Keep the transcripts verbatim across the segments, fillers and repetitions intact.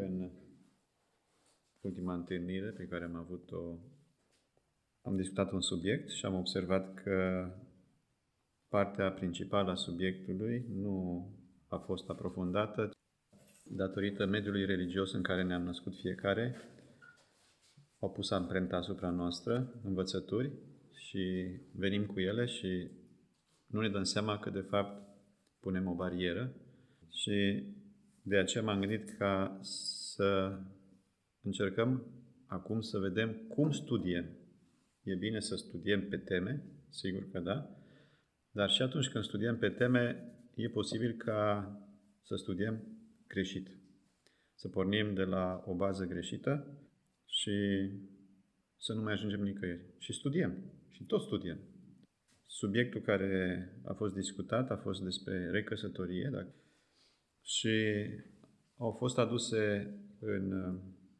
în ultima întâlnire pe care am avut-o, am discutat un subiect și am observat că partea principală a subiectului nu a fost aprofundată datorită mediului religios în care ne-am născut fiecare. Au pus amprenta asupra noastră, învățături, și venim cu ele și nu ne dăm seama că, de fapt, punem o barieră. Și de aceea m-am gândit ca să încercăm acum să vedem cum studiem. E bine să studiem pe teme, sigur că da, dar și atunci când studiem pe teme, e posibil ca să studiem greșit. Să pornim de la o bază greșită și să nu mai ajungem nicăieri. Și studiem. Și tot studiem. Subiectul care a fost discutat a fost despre recăsătorie, da? Și au fost aduse în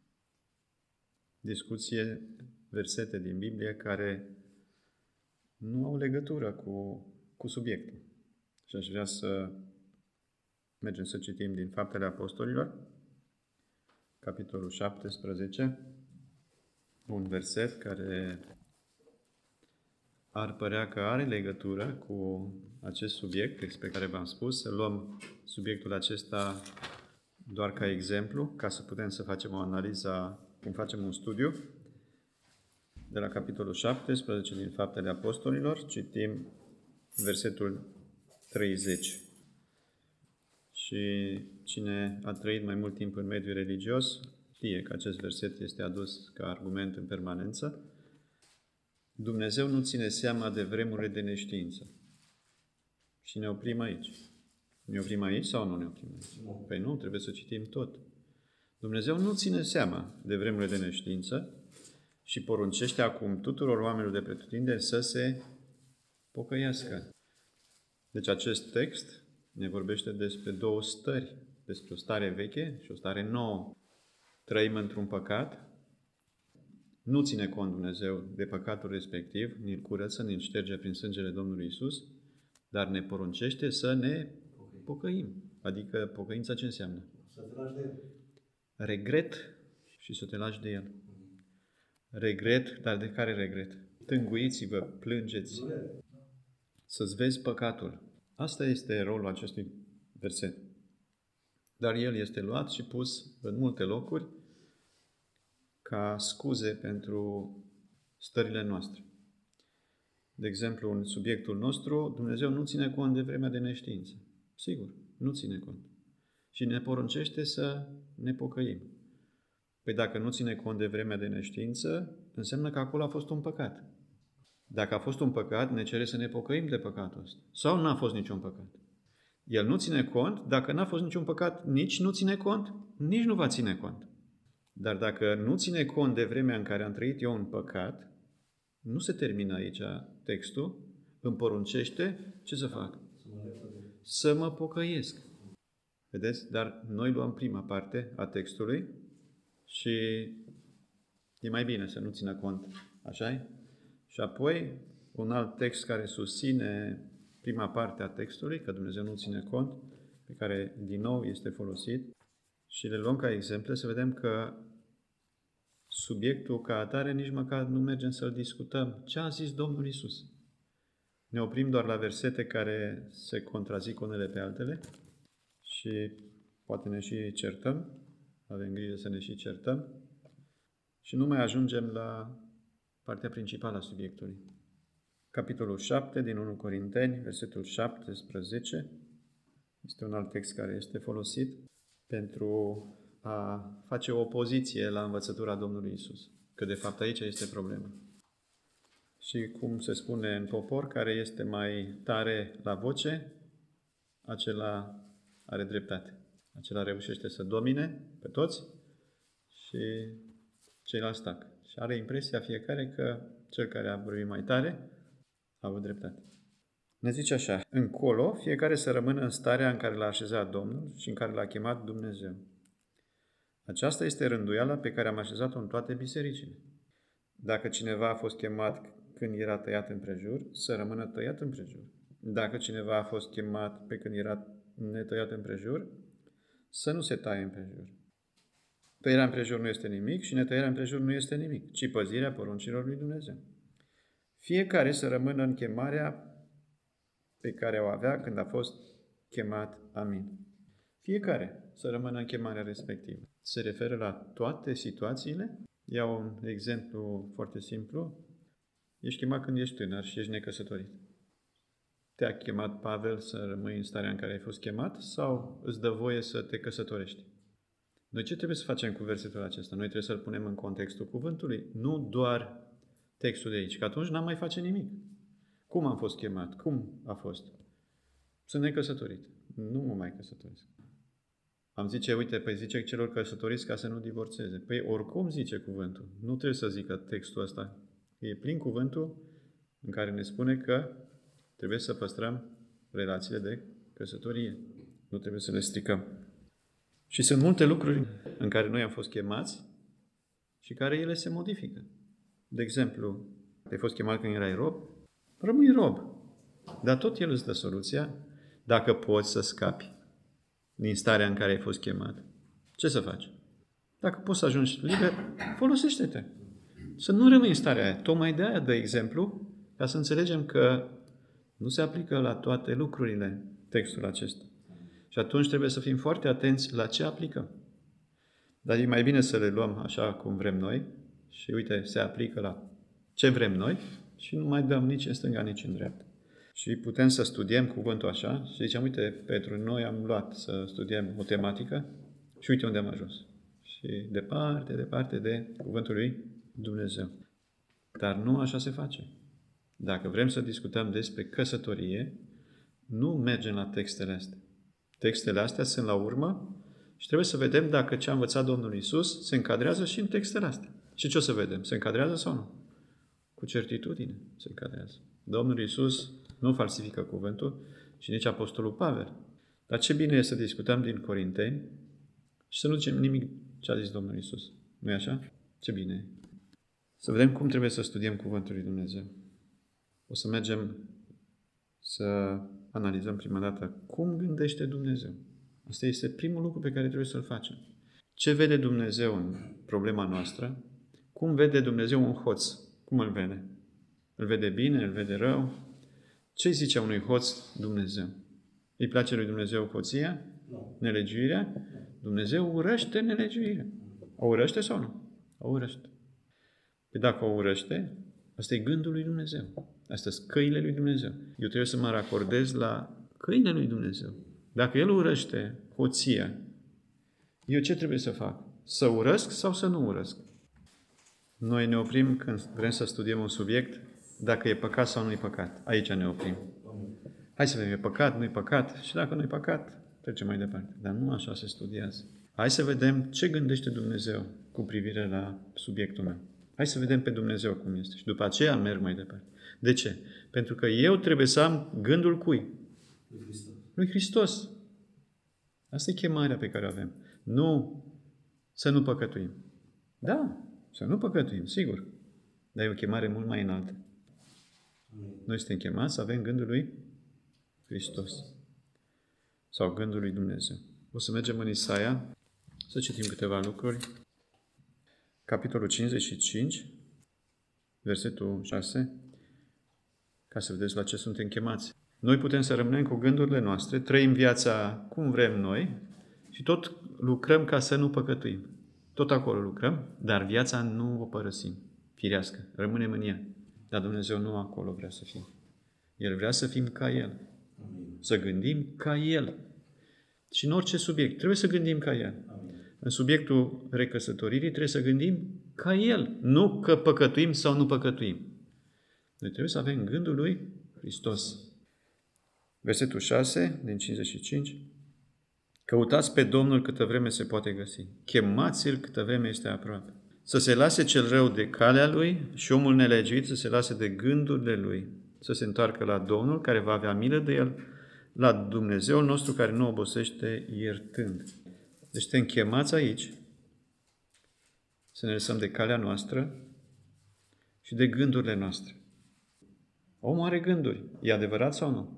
discuție versete din Biblie care nu au legătură cu, cu subiectul. Și aș vrea să mergem să citim din Faptele Apostolilor, capitolul șaptesprezece, un verset care ar părea că are legătură cu acest subiect despre care v-am spus. Să luăm subiectul acesta doar ca exemplu, ca să putem să facem o analiză, cum facem un studiu. De la capitolul șaptesprezece din Faptele Apostolilor, citim versetul treizeci. Și cine a trăit mai mult timp în mediul religios știe că acest verset este adus ca argument în permanență. Dumnezeu nu ține seama de vremurile de neștiință. Și ne oprim aici. Ne oprim aici sau nu ne oprim aici? Nu. Păi nu, trebuie să citim tot. Dumnezeu nu ține seama de vremurile de neștiință și poruncește acum tuturor oamenilor de pretutindeni să se pocăiască. Deci acest text ne vorbește despre două stări, despre o stare veche și o stare nouă. Trăim într-un păcat, nu ține cont Dumnezeu de păcatul respectiv, ni-l curăță, ni-l șterge prin sângele Domnului Iisus, dar ne poruncește să ne pocăim. Adică pocăința ce înseamnă? Să te lași de El. Regret și să te lași de El. Regret, dar de care regret? Tânguiți-vă, plângeți, să-ți vezi păcatul. Asta este rolul acestui verset. Dar el este luat și pus în multe locuri ca scuze pentru stările noastre. De exemplu, în subiectul nostru, Dumnezeu nu ține cont de vremea de neștiință. Sigur, nu ține cont. Și ne poruncește să ne pocăim. Păi dacă nu ține cont de vremea de neștiință, înseamnă că acolo a fost un păcat. Dacă a fost un păcat, ne cere să ne pocăim de păcatul ăsta. Sau n-a fost niciun păcat. El nu ține cont, dacă n-a fost niciun păcat, nici nu ține cont, nici nu va ține cont. Dar dacă nu ține cont de vremea în care am trăit eu în păcat, nu se termină aici textul, îmi poruncește ce să fac? Să mă pocăiesc. Vedeți? Dar noi luăm prima parte a textului și e mai bine să nu țină cont. Așa-i? Și apoi un alt text care susține prima parte a textului, că Dumnezeu nu ține cont, pe care din nou este folosit, și le luăm ca exemple să vedem că subiectul ca atare nici măcar nu mergem să-l discutăm. Ce a zis Domnul Iisus? Ne oprim doar la versete care se contrazic unele pe altele și poate ne și certăm, avem grijă să ne și certăm și nu mai ajungem la partea principală a subiectului. Capitolul șapte din întâi Corinteni, versetul șaptesprezece, este un alt text care este folosit pentru a face o opoziție la învățătura Domnului Iisus. Că de fapt aici este problema. Și cum se spune în popor, care este mai tare la voce, acela are dreptate. Acela reușește să domine pe toți și ceilalți tac. Și are impresia fiecare că cel care a vorbit mai tare a avut dreptate. Ne zice așa: încolo, fiecare să rămână în starea în care l-a așezat Domnul și în care l-a chemat Dumnezeu. Aceasta este rânduiala pe care am așezat-o în toate bisericile. Dacă cineva a fost chemat când era tăiat împrejur, să rămână tăiat împrejur. Dacă cineva a fost chemat pe când era netăiat împrejur, să nu se taie împrejur. Tăierea împrejur nu este nimic și netăierea împrejur nu este nimic, ci păzirea poruncilor lui Dumnezeu. Fiecare să rămână în chemarea pe care o avea când a fost chemat. Amin. Fiecare să rămână în chemarea respectivă. Se referă la toate situațiile. Iau un exemplu foarte simplu. Ești chemat când ești tânăr și ești necăsătorit. Te-a chemat Pavel să rămâi în starea în care ai fost chemat sau îți dă voie să te căsătorești? Noi ce trebuie să facem cu versetul acesta? Noi trebuie să-l punem în contextul cuvântului, nu doar textul de aici, că atunci n-am mai face nimic. Cum am fost chemat? Cum a fost? Sunt necăsătorit. Nu mă mai căsătoresc. Am zice, uite, păi zice celor căsătoriți ca să nu divorțeze. Păi oricum zice cuvântul. Nu trebuie să zică textul ăsta. E plin cuvântul în care ne spune că trebuie să păstrăm relațiile de căsătorie. Nu trebuie să le stricăm. Și sunt multe lucruri în care noi am fost chemați și care ele se modifică. De exemplu, ai fost chemat când erai rob, rămâi rob. Dar tot el îți dă soluția dacă poți să scapi din starea în care ai fost chemat. Ce să faci? Dacă poți să ajungi liber, folosește-te. Să nu rămâi în starea aia. Tocmai de aia dă exemplu ca să înțelegem că nu se aplică la toate lucrurile textul acesta. Și atunci trebuie să fim foarte atenți la ce aplicăm. Dar e mai bine să le luăm așa cum vrem noi și uite, se aplică la ce vrem noi și nu mai dăm nici în stânga, nici în dreapta. Și putem să studiem cuvântul așa și zicem, uite, Petru, noi am luat să studiem o tematică și uite unde am ajuns. Și departe, departe de cuvântul lui Dumnezeu. Dar nu așa se face. Dacă vrem să discutăm despre căsătorie, nu mergem la textele astea. Textele astea sunt la urmă și trebuie să vedem dacă ce a învățat Domnul Iisus se încadrează și în textele astea. Și ce o să vedem? Se încadrează sau nu? Cu certitudine se încadrează. Domnul Iisus nu falsifică cuvântul și nici Apostolul Pavel. Dar ce bine e să discutăm din Corinteni și să nu zicem nimic ce a zis Domnul Iisus. Nu-i așa? Ce bine e. Să vedem cum trebuie să studiem cuvântul lui Dumnezeu. O să mergem să analizăm prima dată cum gândește Dumnezeu. Asta este primul lucru pe care trebuie să-l facem. Ce vede Dumnezeu în problema noastră? Cum vede Dumnezeu un hoț? Cum îl vede? Îl vede bine? Îl vede rău? Ce zice unui hoț Dumnezeu? Îi place lui Dumnezeu hoția? Nelegiuirea? Dumnezeu urăște nelegiuirea. O urăște sau nu? O urăște. Păi dacă o urăște, asta e gândul lui Dumnezeu. Astea sunt căile lui Dumnezeu. Eu trebuie să mă racordez la căile lui Dumnezeu. Dacă El urăște hoția, eu ce trebuie să fac? Să urăsc sau să nu urăsc? Noi ne oprim când vrem să studiem un subiect, dacă e păcat sau nu e păcat. Aici ne oprim. Hai să vedem, e păcat, nu e păcat. Și dacă nu e păcat, trecem mai departe. Dar nu așa se studiază. Hai să vedem ce gândește Dumnezeu cu privire la subiectul meu. Hai să vedem pe Dumnezeu cum este. Și după aceea merg mai departe. De ce? Pentru că eu trebuie să am gândul cui? Lui Hristos. Lui Hristos. Asta e chemarea pe care o avem. Nu să nu păcătuim. Da, să nu păcătuim, sigur. Dar e o chemare mult mai înaltă. Noi suntem chemați să avem gândul lui Hristos. Sau gândul lui Dumnezeu. O să mergem în Isaia, să citim câteva lucruri. Capitolul cincizeci și cinci, versetul șase, ca să vedeți la ce suntem chemați. Noi putem să rămânem cu gândurile noastre, trăim viața cum vrem noi și tot lucrăm ca să nu păcătuim. Tot acolo lucrăm, dar viața nu o părăsim. Firească, rămânem în ea. Dar Dumnezeu nu acolo vrea să fim. El vrea să fim ca El. Să gândim ca El. Și în orice subiect trebuie să gândim ca El. În subiectul recăsătoririi trebuie să gândim ca El. Nu că păcătuim sau nu păcătuim. Noi trebuie să avem gândul lui Hristos. Versetul șase din cincizeci și cinci. Căutați pe Domnul câtă vreme se poate găsi. Chemați-L câtă vreme este aproape. Să se lase cel rău de calea lui și omul nelegiuit să se lase de gândurile lui. Să se întoarcă la Domnul care va avea milă de el, la Dumnezeul nostru care nu obosește iertând. Deci suntem chemați aici să ne lăsăm de calea noastră și de gândurile noastre. Omul are gânduri. E adevărat sau nu?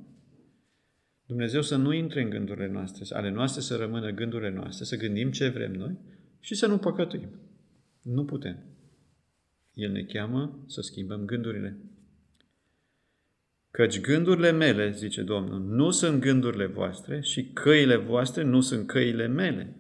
Dumnezeu să nu intre în gândurile noastre, ale noastre să rămână gândurile noastre, să gândim ce vrem noi și să nu păcătuim. Nu putem. El ne cheamă să schimbăm gândurile. Căci gândurile mele, zice Domnul, nu sunt gândurile voastre și căile voastre nu sunt căile mele,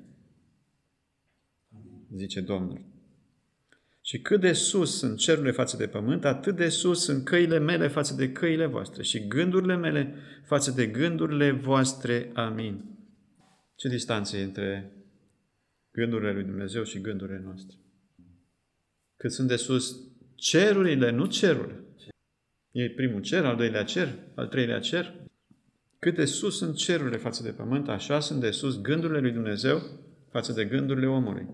zice Domnul. Și cât de sus sunt cerurile față de pământ, atât de sus sunt căile mele față de căile voastre și gândurile mele față de gândurile voastre. Amin. Ce distanță e între gândurile lui Dumnezeu și gândurile noastre? Cât sunt de sus cerurile, nu cerurile. E primul cer, al doilea cer, al treilea cer. Cât de sus sunt cerurile față de pământ, așa sunt de sus gândurile lui Dumnezeu față de gândurile omului.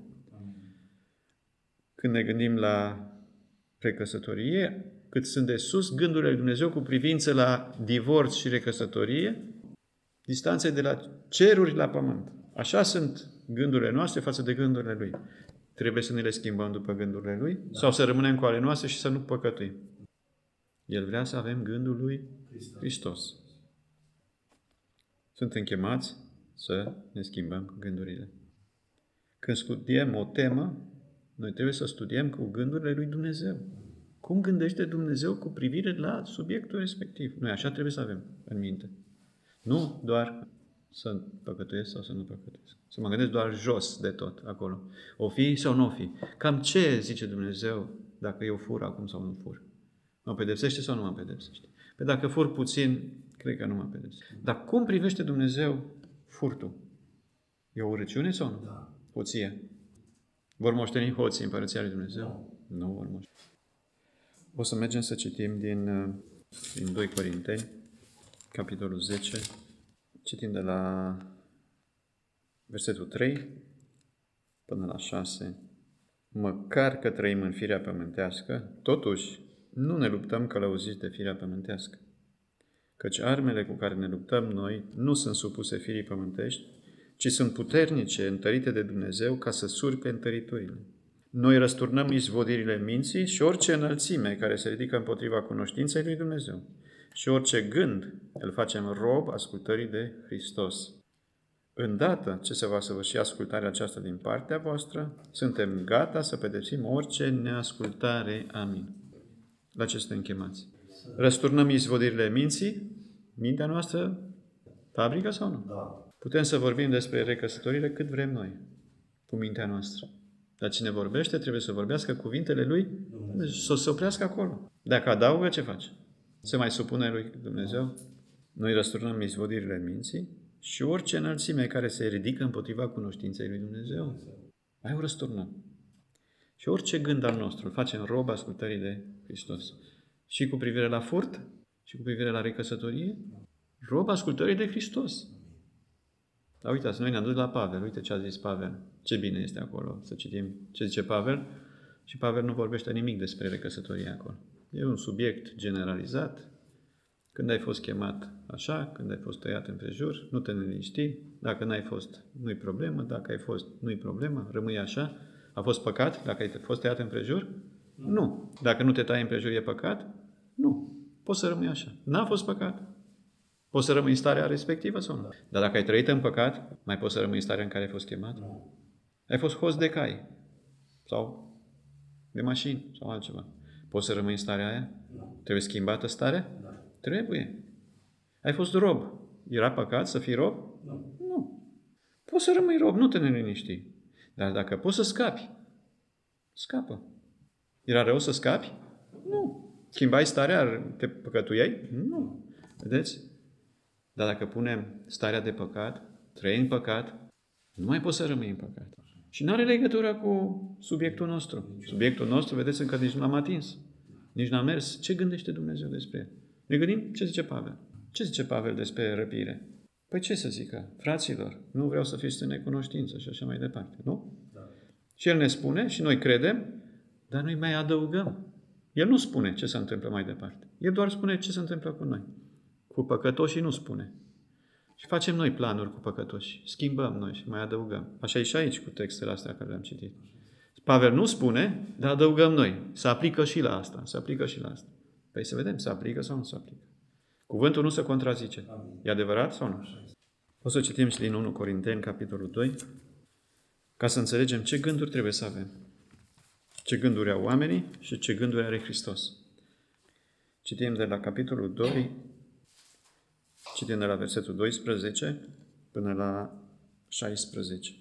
Când ne gândim la precăsătorie, cât sunt de sus gândurile lui Dumnezeu cu privință la divorț și recăsătorie, distanța de la ceruri la pământ. Așa sunt gândurile noastre față de gândurile Lui. Trebuie să ne le schimbăm după gândurile Lui? Da. Sau să rămânem cu ale noastre și să nu păcătuim? El vrea să avem gândul Lui Hristos. Suntem chemați să ne schimbăm gândurile. Când studiem o temă, noi trebuie să studiem cu gândurile lui Dumnezeu. Cum gândește Dumnezeu cu privire la subiectul respectiv? Noi așa trebuie să avem în minte. Nu doar să păcătuiesc sau să nu păcătuiesc. Să mă gândesc doar jos de tot acolo. O fi sau nu o fi. Cam ce zice Dumnezeu dacă eu fur acum sau nu fur? Mă pedepsește sau nu mă pedepsește? Pe dacă fur puțin, cred că nu mă pedepsește. Dar cum privește Dumnezeu furtul? E o urăciune sau nu? Da. Hoție. Vor moșteni hoții în Împărăția lui Dumnezeu? Nu, nu vor moșteni. O să mergem să citim din, din doi Corinteni, capitolul zece, citim de la versetul trei până la șase. Măcar că trăim în firea pământească, totuși nu ne luptăm călăuziți de firea pământească. Căci armele cu care ne luptăm noi nu sunt supuse firii pământești, ci sunt puternice, întărite de Dumnezeu, ca să surpe întăriturile. Noi răsturnăm izvodirile minții și orice înălțime care se ridică împotriva cunoștinței lui Dumnezeu. Și orice gând îl facem rob ascultării de Hristos. Îndată ce se va săvârși ascultarea aceasta din partea voastră, suntem gata să pedepsim orice neascultare. Amin. La ce suntem chemați? Răsturnăm izvodirile minții, mintea noastră, fabrică sau nu? Da. Putem să vorbim despre recăsătorire cât vrem noi, cu mintea noastră. Dar cine vorbește trebuie să vorbească cuvintele lui, să se oprească acolo. Dacă adaugă, ce face? Se mai supune lui Dumnezeu? Noi răsturnăm izvodirile minții și orice înălțime care se ridică împotriva cunoștinței lui Dumnezeu. Mai o răsturnăm. Și orice gând al nostru îl facem rob ascultării de Hristos. Și cu privire la furt, și cu privire la recăsătorie, rob ascultării de Hristos. Dar uitați, noi ne-am dus la Pavel. Uite ce a zis Pavel. Ce bine este acolo să citim ce zice Pavel. Și Pavel nu vorbește nimic despre recăsătorie acolo. E un subiect generalizat. Când ai fost chemat așa, când ai fost tăiat împrejur, nu te neliniști. Dacă n-ai fost, nu-i problemă. Dacă ai fost, nu-i problemă. Rămâi așa. A fost păcat dacă ai fost tăiat împrejur? Nu. nu. Dacă nu te tai împrejur, e păcat? Nu. Poți să rămâi așa. N-a fost păcat. Poți să rămâi în starea respectivă sau nu? Da. Dar dacă ai trăit în păcat, mai poți să rămâi în starea în care ai fost chemat? Nu. Ai fost host de cai sau de mașini sau altceva. Poți să rămâi în starea aia? Nu. Trebuie schimbată starea? Da. Trebuie. Ai fost rob. Era păcat să fii rob? Nu. Nu. Poți să rămâi rob, nu te neliniști. Dar dacă poți să scapi, scapă. Era rău să scapi? Nu. Schimbai starea, te păcătuiai? Nu. Vedeți? Dar dacă punem starea de păcat, trăi în păcat, nu mai poți să rămâi în păcat. Și nu are legătură cu subiectul nostru. Subiectul nostru, vedeți, încă nici nu l-am atins. Nici n-am mers. Ce gândește Dumnezeu despre el? Ne gândim ce zice Pavel. Ce zice Pavel despre răpire? Păi ce să zică? Fraților, nu vreau să fiți în necunoștință și așa mai departe, nu? Da. Și el ne spune și noi credem, dar noi mai adăugăm. El nu spune ce se întâmplă mai departe. El doar spune ce se întâmplă cu noi. Cu păcătoșii nu spune. Și facem noi planuri cu păcătoși. Schimbăm noi și mai adăugăm. Așa e și aici cu textele astea care le-am citit. Pavel nu spune, dar adăugăm noi. Se aplică și la asta. Se aplică și la asta. Păi să vedem, se aplică sau nu se aplică. Cuvântul nu se contrazice. E adevărat sau nu? O să citim și din întâi Corinteni, capitolul doi, ca să înțelegem ce gânduri trebuie să avem. Ce gânduri au oamenii și ce gânduri are Hristos. Citim de la capitolul doi, citim de la versetul doisprezece până la șaisprezece.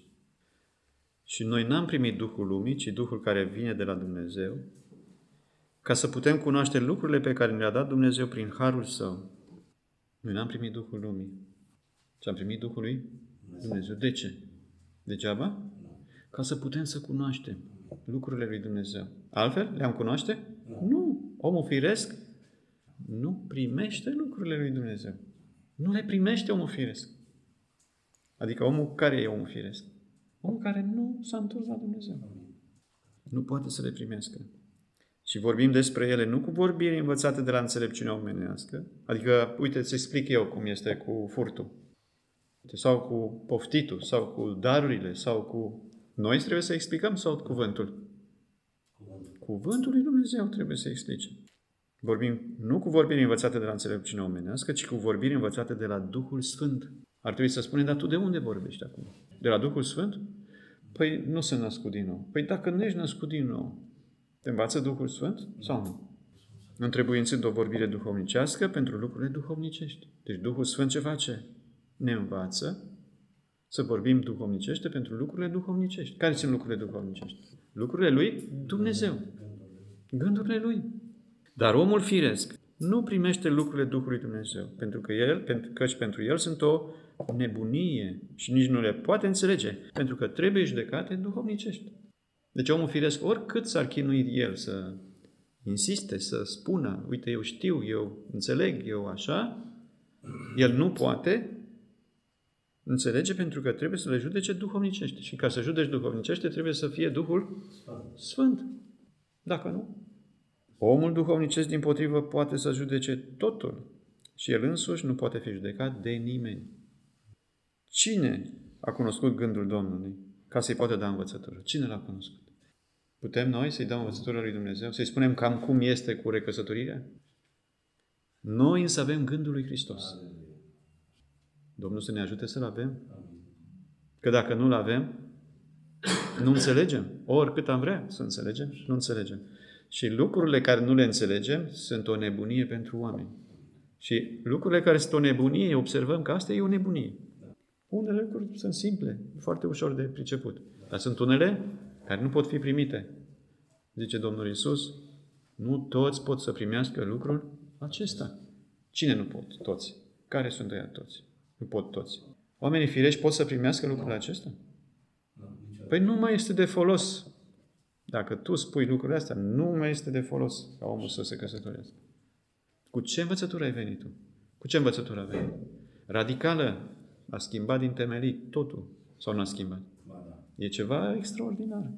Și noi n-am primit Duhul lumii, ci Duhul care vine de la Dumnezeu, ca să putem cunoaște lucrurile pe care ne-a dat Dumnezeu prin harul Său. Noi n-am primit Duhul lumii, ci am primit Duhul lui Dumnezeu. De ce? Degeaba? Ca să putem să cunoaștem lucrurile lui Dumnezeu. Altfel, le-am cunoaște? Nu. Omul firesc nu primește lucrurile lui Dumnezeu. Nu le primește omul firesc. Adică omul care e omul firesc? Omul care nu s-a întors la Dumnezeu. Nu poate să le primească. Și vorbim despre ele nu cu vorbiri învățate de la înțelepciunea omenească. Adică, uite, îți explic eu cum este cu furtul. Sau cu poftitul, sau cu darurile, sau cu... Noi trebuie să explicăm sau cuvântul? Cuvântul lui Dumnezeu trebuie să explice. Vorbim nu cu vorbiri învățate de la înțelepciunea omenească, ci cu vorbiri învățate de la Duhul Sfânt. Ar trebui să spunem, dar tu de unde vorbești acum? De la Duhul Sfânt? Păi nu sunt născut din nou. Păi dacă nu ești născut din nou, te învață Duhul Sfânt sau nu? Întrebuințând o vorbire duhovnicească pentru lucrurile duhovnicești. Deci Duhul Sfânt ce face? Ne învață să vorbim duhovnicește pentru lucrurile duhovnicești. Care sunt lucrurile duhovnicești? Lucrurile lui Dumnezeu. Gândurile lui. Dar omul firesc nu primește lucrurile Duhului Dumnezeu, pentru că el, pentru, căci pentru el sunt o nebunie și nici nu le poate înțelege, pentru că trebuie judecate duhovnicești. Deci omul firesc, oricât s-ar chinui el să insiste, să spună, uite, eu știu, eu înțeleg, eu așa, el nu poate înțelege pentru că trebuie să le judece duhovnicește. Și ca să judeci duhovnicește trebuie să fie Duhul Sfânt. Dacă nu, omul duhovnicesc dimpotrivă poate să judece totul și el însuși nu poate fi judecat de nimeni. Cine a cunoscut gândul Domnului ca să-i poată da învățătură? Cine l-a cunoscut? Putem noi să-i dăm învățătura lui Dumnezeu? Să-i spunem cam cum este cu recăsătorirea? Noi însă avem gândul lui Hristos. Domnul să ne ajute să-l avem. Că dacă nu-l avem, nu înțelegem. Oricât am vrea să înțelegem, nu înțelegem. Și lucrurile care nu le înțelegem sunt o nebunie pentru oameni. Și lucrurile care sunt o nebunie, observăm că asta e o nebunie. Unele lucruri sunt simple, foarte ușor de priceput. Dar sunt unele care nu pot fi primite. Zice Domnul Iisus, nu toți pot să primească lucrul acesta. Cine nu pot? Toți. Care sunt ăia toți? Nu pot toți. Oamenii firești pot să primească lucrul acesta? Păi nu mai este de folos. Dacă tu spui lucrurile astea, nu mai este de folos ca omul să se căsătorească. Cu ce învățătură ai venit tu? Cu ce învățătură ai venit? Radicală. A schimbat din temelii totul. Sau nu a schimbat? E ceva extraordinar.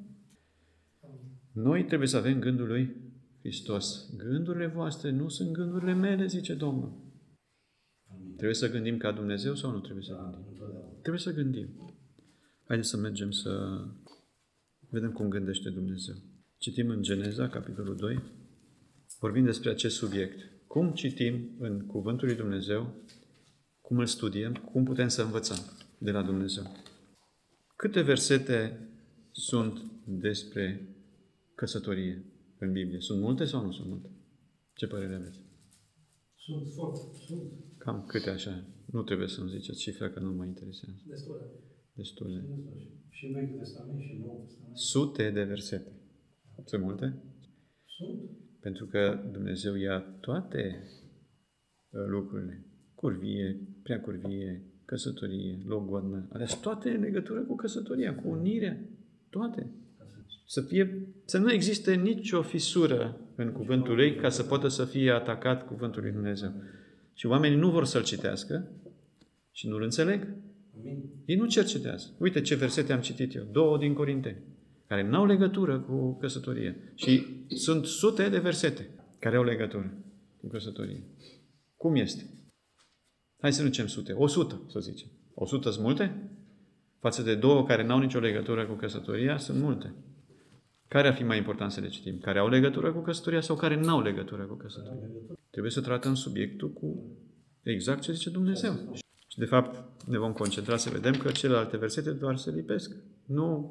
Noi trebuie să avem gândul lui Hristos. Gândurile voastre nu sunt gândurile mele, zice Domnul. Trebuie să gândim ca Dumnezeu sau nu trebuie să gândim? Trebuie să gândim. Haideți să mergem să vedem cum gândește Dumnezeu. Citim în Geneza, capitolul doi. Vorbim despre acest subiect. Cum citim în Cuvântul lui Dumnezeu, cum îl studiem, cum putem să învățăm de la Dumnezeu. Câte versete sunt despre căsătorie în Biblie? Sunt multe sau nu sunt multe? Ce părere aveți? Sunt foarte, sunt. Cam câte așa? Nu trebuie să-mi ziceți cifra, că nu mă interesează. Destule. Destule. Și în Vechiul Testament și în Noul Testament. Sute de versete. Sunt multe? Sunt. Pentru că Dumnezeu ia toate lucrurile. Curvie, prea curvie, căsătorie, logodnă. Alea sunt toate în legătură cu căsătoria, cu unirea. Toate. Să, fie, să nu existe nicio fisură în cuvântul lui ca să poată să fie atacat cuvântul lui Dumnezeu. Și oamenii nu vor să-l citească și nu-l înțeleg. Amin. Ei nu cercetează. Uite ce versete am citit eu. Două din Corinteni, care n-au legătură cu căsătorie. Și sunt sute de versete care au legătură cu căsătorie. Cum este? Hai să nu zicem sute. O sută, să zicem. O sută sunt multe? Față de două care n-au nicio legătură cu căsătoria, sunt multe. Care ar fi mai important să le citim? Care au legătură cu căsătoria sau care n-au legătură cu căsătoria? Trebuie să tratăm subiectul cu exact ce zice Dumnezeu. Și de fapt ne vom concentra să vedem că celelalte versete doar se lipesc. Nu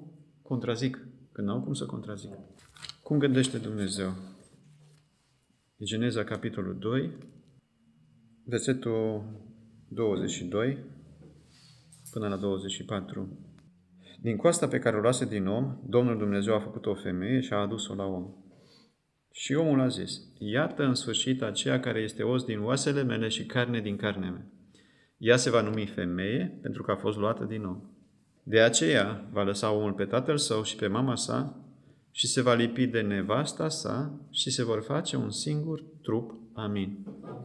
contrazic, că n-au cum să contrazic. Cum gândește Dumnezeu? E Geneza, capitolul doi, versetul douăzeci și doi până la douăzeci și patru. Din coasta pe care o luase din om, Domnul Dumnezeu a făcut o femeie și a adus-o la om. Și omul a zis, iată în sfârșit aceea care este os din oasele mele și carne din carnea mea. Ea se va numi femeie pentru că a fost luată din om. De aceea va lăsa omul pe tatăl său și pe mama sa și se va lipi de nevasta sa și se vor face un singur trup. Amin.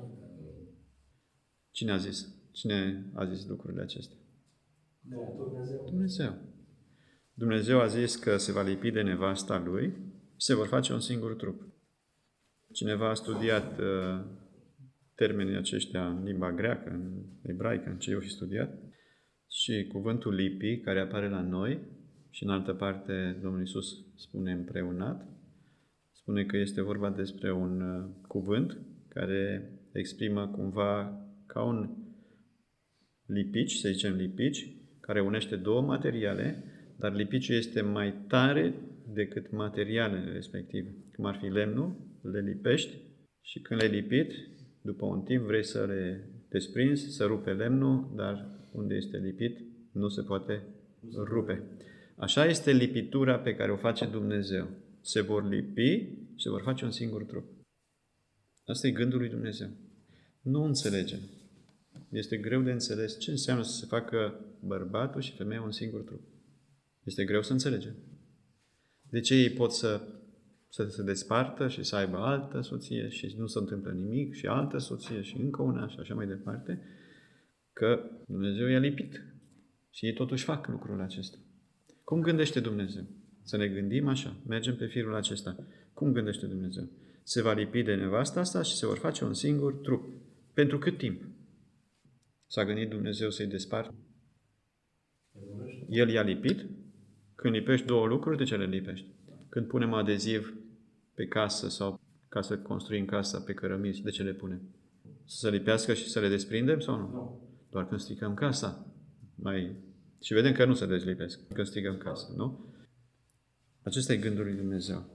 Cine a zis? Cine a zis lucrurile acestea? Dumnezeu. Dumnezeu. Dumnezeu a zis că se va lipi de nevasta lui și se vor face un singur trup. Cineva a studiat uh, termenii aceștia în limba greacă, în ebraică, în ce eu fi studiat, și cuvântul lipi, care apare la noi, și în altă parte Domnul Iisus spune împreunat, spune că este vorba despre un uh, cuvânt care exprimă cumva ca un lipici, să zicem lipici, care unește două materiale, dar lipiciul este mai tare decât materialele respective. Cum ar fi lemnul, le lipești și când le-ai lipit, după un timp vrei să le desprinzi, să rupe lemnul, dar unde este lipit nu se poate rupe. Așa este lipitura pe care o face Dumnezeu. Se vor lipi și se vor face un singur trup. Asta e gândul lui Dumnezeu. Nu înțelegem. Este greu de înțeles ce înseamnă să se facă bărbatul și femeia un singur trup. Este greu să înțelegem. De ce ei pot să, să se despartă și să aibă altă soție și nu se întâmplă nimic și altă soție și încă una și așa mai departe? Că Dumnezeu i-a lipit. Și ei totuși fac lucrul acesta. Cum gândește Dumnezeu? Să ne gândim așa. Mergem pe firul acesta. Cum gândește Dumnezeu? Se va lipi de nevasta asta și se vor face un singur trup. Pentru cât timp? S-a gândit Dumnezeu să-i despartă? El i-a lipit. Când lipești două lucruri, de ce le lipești? Când punem adeziv pe casă sau ca să construim casa pe cărămizi, de ce le punem? Să se lipească și să le desprindem sau nu? Nu. Doar când stricăm casa. Mai... Și vedem că nu se dezlipesc când stricăm casa, nu? Acesta e gândul lui Dumnezeu.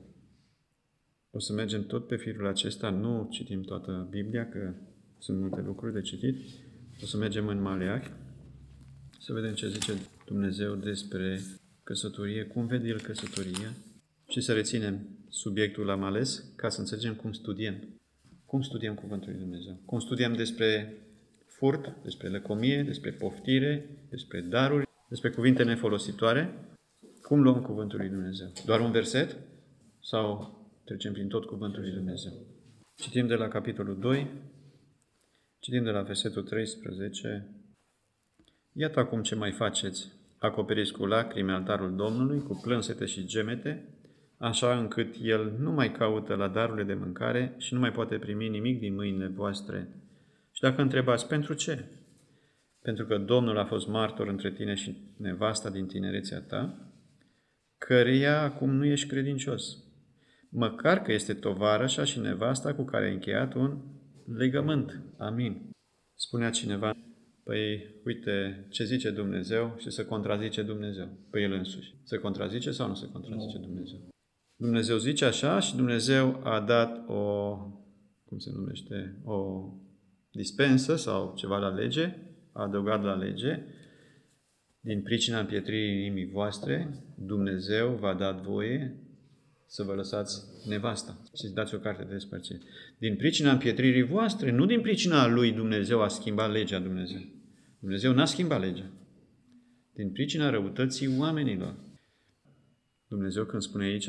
O să mergem tot pe firul acesta, nu citim toată Biblia, că sunt multe lucruri de citit. O să mergem în Maleahi, să vedem ce zice Dumnezeu despre căsătorie, cum vede El căsătoria și să reținem subiectul am ales ca să înțelegem cum studiem. Cum studiem Cuvântul lui Dumnezeu? Cum studiem despre furt, despre lăcomie, despre poftire, despre daruri, despre cuvinte nefolositoare? Cum luăm Cuvântul lui Dumnezeu? Doar un verset? Sau trecem prin tot Cuvântul lui Dumnezeu? Citim de la capitolul doi, citim de la versetul treisprezece. Iată acum ce mai faceți. Acoperiți cu lacrimi altarul Domnului, cu plânsete și gemete, așa încât El nu mai caută la darurile de mâncare și nu mai poate primi nimic din mâinile voastre. Și dacă întrebați, pentru ce? Pentru că Domnul a fost martor între tine și nevasta din tinerețea ta, căreia acum nu ești credincios, măcar că este tovarășa și nevasta cu care ai încheiat un legământ. Amin. Spunea cineva, păi uite ce zice Dumnezeu și se contrazice Dumnezeu pe El însuși. Se contrazice sau nu se contrazice Dumnezeu? Dumnezeu zice așa și Dumnezeu a dat o, cum se numește, o dispensă sau ceva la lege, a adăugat la lege, din pricina împietririi inimii voastre, Dumnezeu v-a dat voie să vă lăsați nevasta și să dați o carte de despărțire. Din pricina împietririi voastre, nu din pricina lui Dumnezeu a schimbat legea Dumnezeu. Dumnezeu n-a schimbat legea. Din pricina răutății oamenilor. Dumnezeu când spune aici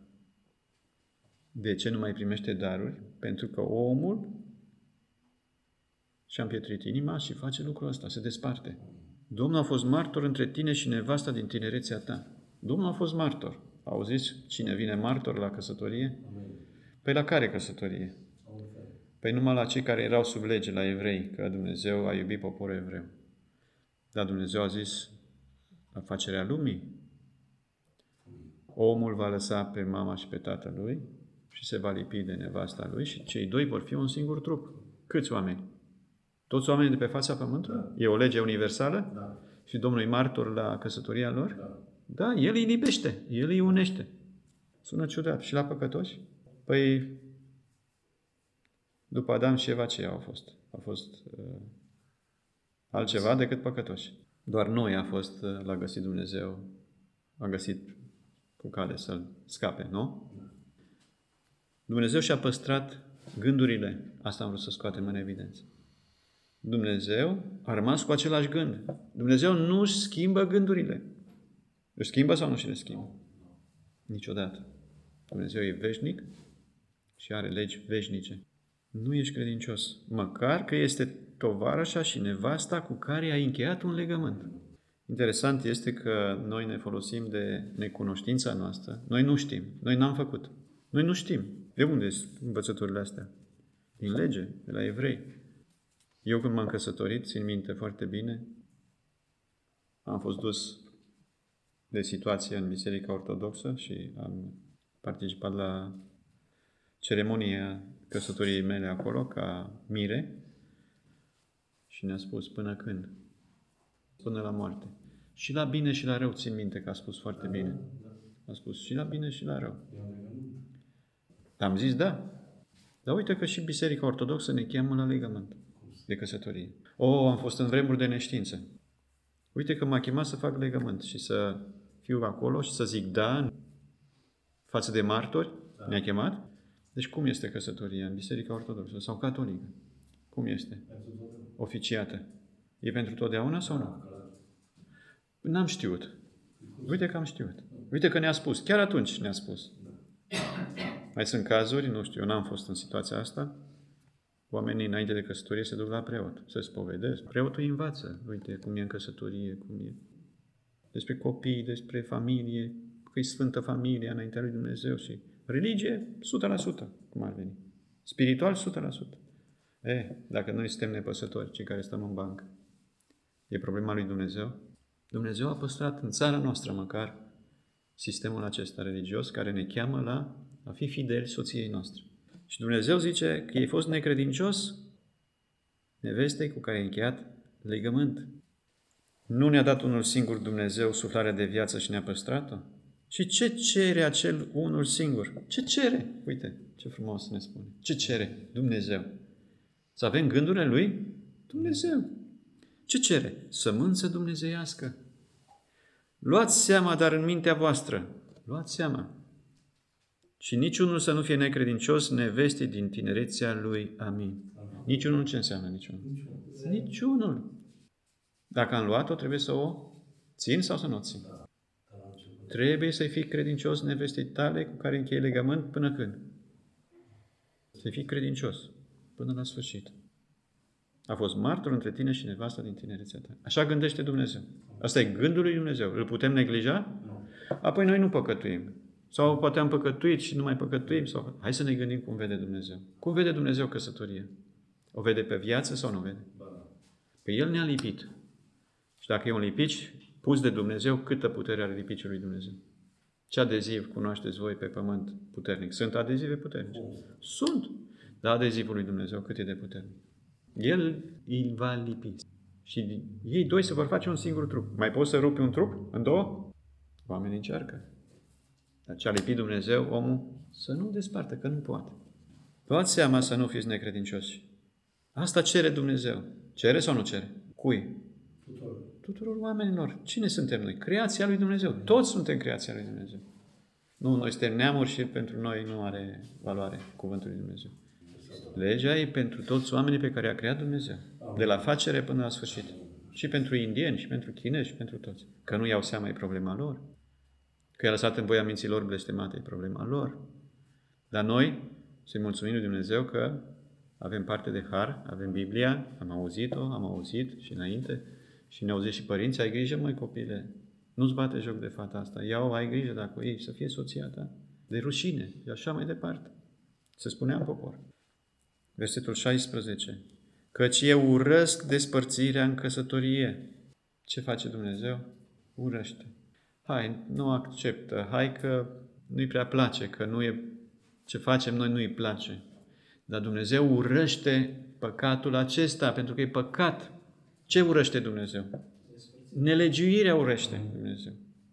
de ce nu mai primește daruri? Pentru că omul și-a împietrit inima și face lucrul ăsta, se desparte. Domnul a fost martor între tine și nevasta din tinerețea ta. Domnul a fost martor. Auziți cine vine martor la căsătorie? Păi la care căsătorie? Păi numai la cei care erau sub lege, la evrei, că Dumnezeu a iubit poporul evreu. Dar Dumnezeu a zis la facerea lumii. Omul va lăsa pe mama și pe tatăl lui și se va lipi de nevasta lui și cei doi vor fi un singur trup. Câți oameni? Toți oamenii de pe fața pământului? Da. E o lege universală? Da. Și Domnul e martor la căsătoria lor? Da. Da, El îi libește, El îi unește. Sună ciudat. Și la păcătoși? Păi, după Adam și Eva, ce au fost? Au fost uh, altceva decât păcătoși. Doar noi a fost, uh, l-a găsit Dumnezeu, a găsit cu cale să-l scape, nu? Dumnezeu și-a păstrat gândurile. Asta am vrut să scoatem în evidență. Dumnezeu a rămas cu același gând. Dumnezeu nu își schimbă gândurile. Își schimbă sau nu și le schimbă? Niciodată. Dumnezeu e veșnic și are legi veșnice. Nu ești credincios, măcar că este tovarășa și nevasta cu care ai încheiat un legământ. Interesant este că noi ne folosim de necunoștința noastră. Noi nu știm. Noi n-am făcut. Noi nu știm. De unde sunt învățăturile astea? Din lege, de la evrei. Eu când m-am căsătorit, țin minte foarte bine, am fost dus de situație în Biserica Ortodoxă și am participat la ceremonia căsătoriei mele acolo, ca mire, și ne-a spus până când? Până la moarte. Și la bine și la rău, țin minte că a spus foarte bine. A spus și la bine și la rău. Am zis da. Dar uite că și Biserica Ortodoxă ne cheamă la legământ de căsătorie. O, am fost în vremuri de neștiință. Uite că m-a chemat să fac legământ și să fiu acolo și să zic da față de martori. Da. Ne-a chemat. Deci cum este căsătoria în Biserica Ortodoxă sau catolică? Cum este? Oficiată. E pentru totdeauna sau nu? N-am știut. Uite că am știut. Uite că ne-a spus. Chiar atunci ne-a spus. Mai sunt cazuri, nu știu, eu n-am fost în situația asta. Oamenii înainte de căsătorie se duc la preot, se spovedesc. Preotul îi învață, uite cum e în căsătorie, cum e. Despre copii, despre familie, că e sfântă familia înaintea lui Dumnezeu și religie, o sută la sută, cum ar veni. Spiritual, o sută la sută. E, dacă noi suntem nepăsători, cei care stăm în bancă, e problema lui Dumnezeu? Dumnezeu a păstrat în țara noastră măcar sistemul acesta religios care ne cheamă la a fi fideli soției noastre. Și Dumnezeu zice că ei fost necredincios nevestei cu care ai încheiat legământ. Nu ne-a dat unul singur Dumnezeu suflarea de viață și ne-a păstrat-o? Și ce cere acel unul singur? Ce cere? Uite, ce frumos ne spune. Ce cere Dumnezeu? Să avem gândurile Lui? Dumnezeu. Ce cere? Sămânță dumnezeiască. Luați seama, dar în mintea voastră. Luați seama. Și niciunul să nu fie necredincios nevestii din tinerețea lui. Amin. Niciunul ce înseamnă niciunul? Niciunul. Dacă am luat-o, trebuie să o țin sau să nu o țin? Trebuie să fii credincios nevestei tale cu care închei legământ până când? Să fii credincios până la sfârșit. A fost martor între tine și nevasta din tinerețea ta. Așa gândește Dumnezeu. Asta e gândul lui Dumnezeu. Îl putem neglija? Apoi noi nu păcătuim. Sau poate am păcătuit și nu mai păcătuim. Sau... Hai să ne gândim cum vede Dumnezeu. Cum vede Dumnezeu căsătoria? O vede pe viață sau nu vede? Că El ne-a lipit. Și dacă e un lipici pus de Dumnezeu, câtă putere are lipiciul lui Dumnezeu? Ce adeziv cunoașteți voi pe pământ puternic? Sunt adezive puternice? Sunt. Dar adezivul lui Dumnezeu cât e de puternic? El îl va lipi. Și ei doi se vor face un singur trup. Mai poți să rupi un trup în două? Oamenii încearcă. Dar ce a lipit Dumnezeu, omul, să nu despartă, că nu poate. Luați seama să nu fiți necredincioși. Asta cere Dumnezeu. Cere sau nu cere? Cui? Tuturor. Tuturor oamenilor. Cine suntem noi? Creația lui Dumnezeu. Toți suntem creația lui Dumnezeu. Nu, noi suntem neamuri și pentru noi nu are valoare cuvântul lui Dumnezeu. Legea e pentru toți oamenii pe care a creat Dumnezeu. De la facere până la sfârșit. Și pentru indieni, și pentru chinezi, și pentru toți. Că nu iau seama, e problema lor. Că i-a lăsat în voia minții lor blestemate, e problema lor. Dar noi să-i mulțumim lui Dumnezeu că avem parte de har, avem Biblia, am auzit-o, am auzit și înainte, și ne auzit și părinții, ai grijă, măi, copile, nu-ți bate joc de fata asta, ia-o, ai grijă dacă ei, să fie soția ta, de rușine, și așa mai departe. Se spunea în popor. Versetul șaisprezece. Căci eu urăsc despărțirea în căsătorie. Ce face Dumnezeu? Urăște. Hai, nu acceptă, hai că nu-i prea place, că nu e ce facem noi nu-i place. Dar Dumnezeu urăște păcatul acesta, pentru că e păcat. Ce urăște Dumnezeu? Nelegiuirea urăște Dumnezeu.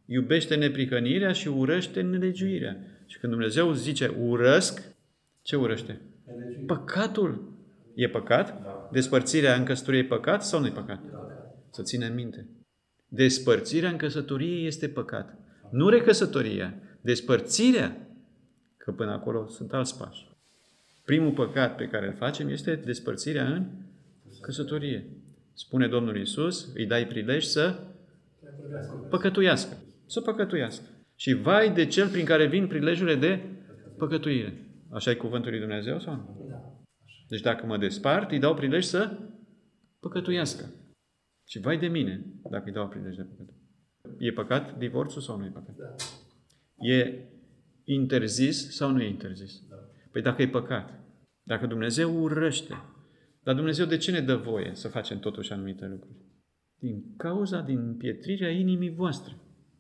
iubește neprihănirea și urăște nelegiuirea. Și când Dumnezeu zice urăsc, ce urăște? Păcatul. E păcat? Da. Despărțirea în căsătorie e păcat sau nu e păcat? Da. Să ținem minte. Despărțirea în căsătorie este păcat. Nu recăsătoria. Despărțirea, că până acolo sunt alți pași. Primul păcat pe care îl facem este despărțirea în căsătorie. Spune Domnul Iisus, îi dai prilej să păcătuiască. Să păcătuiască. Și vai de cel prin care vin prilejurile de păcătuire. Așa e cuvântul lui Dumnezeu sau nu? Deci dacă mă despart, îi dau prilej să păcătuiască. Și vai de mine dacă îi dau prilej de păcătuire. E păcat divorțul sau nu e păcat? Da. E interzis sau nu e interzis? Da. Păi dacă e păcat, dacă Dumnezeu urăște, dar Dumnezeu de ce ne dă voie să facem totuși anumite lucruri? Din cauza, din împietrirea inimii voastre.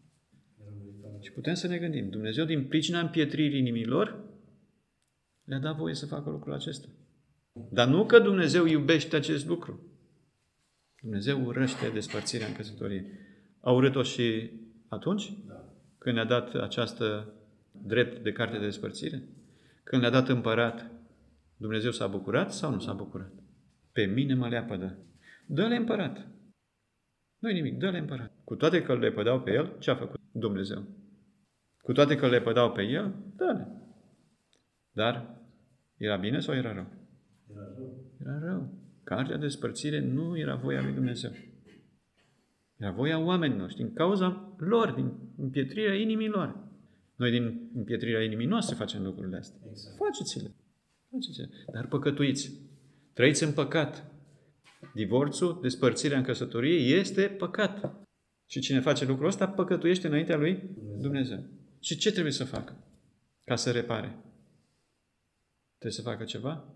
Și putem să ne gândim, Dumnezeu din pricina împietririi inimilor le-a dat voie să facă lucrul acesta. Dar nu că Dumnezeu iubește acest lucru. Dumnezeu urăște despărțirea în căsătorie. A urât-o și atunci? Da. Când ne-a dat această drept de carte de despărțire? Când le-a dat împărat, Dumnezeu s-a bucurat sau nu s-a bucurat? Pe mine mă leapădă. Dă-le împărat. Nu-i nimic, dă-le împărat. Cu toate că le pădau pe el, ce a făcut Dumnezeu? Cu toate că le pădau pe el, dă-le. Dar era bine sau era rău? Era rău. Era rău. Cartea de despărțire nu era voia lui Dumnezeu. Era voia oamenilor și din cauza lor, din împietrirea inimii lor. Noi din împietrirea inimii noastre facem lucrurile astea. Exact. Faceți-le. Faceți-le. Dar păcătuiți. Trăiți în păcat. Divorțul, despărțirea în căsătorie este păcat. Și cine face lucrul ăsta, păcătuiește înaintea lui Dumnezeu. Dumnezeu. Și ce trebuie să facă ca să repare? Trebuie să facă ceva?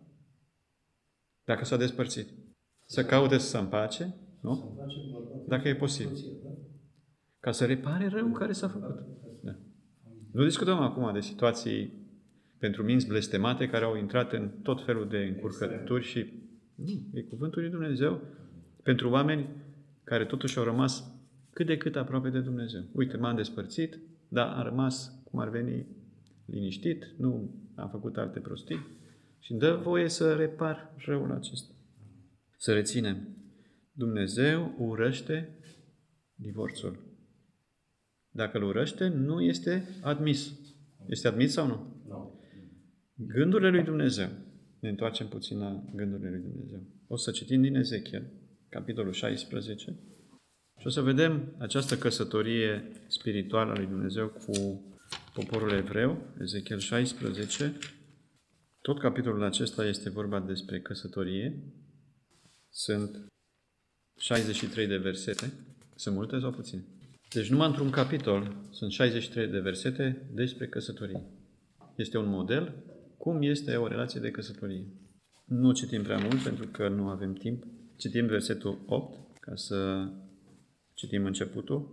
Dacă s-a despărțit. Să caute să se împace, nu? Dacă e posibil. Ca să repare răul care s-a făcut. Da. Nu discutăm acum de situații pentru minți blestemate care au intrat în tot felul de încurcături și nu, e cuvântul lui Dumnezeu pentru oameni care totuși au rămas cât de cât aproape de Dumnezeu. Uite, m-am despărțit, dar am rămas, cum ar veni, liniștit, nu am făcut alte prostii și îmi dă voie să repar răul acesta. Să reținem. Dumnezeu urăște divorțul. Dacă îl urăște, nu este admis. Este admis sau nu? Nu. Gândurile lui Dumnezeu. Ne întoarcem puțin la gândurile lui Dumnezeu. O să citim din Ezechiel, capitolul șaisprezece, și o să vedem această căsătorie spirituală a lui Dumnezeu cu poporul evreu, Ezechiel șaisprezece. Tot capitolul acesta este vorba despre căsătorie. Sunt șaizeci și trei de versete. Sunt multe sau puține? Deci numai într-un capitol sunt șaizeci și trei de versete despre căsătorie. Este un model cum este o relație de căsătorie. Nu citim prea mult pentru că nu avem timp. Citim versetul opt ca să citim începutul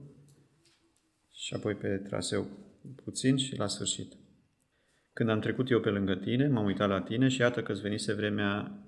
și apoi pe traseu puțin și la sfârșit. Când am trecut eu pe lângă tine, m-am uitat la tine și iată că-ți venise vremea,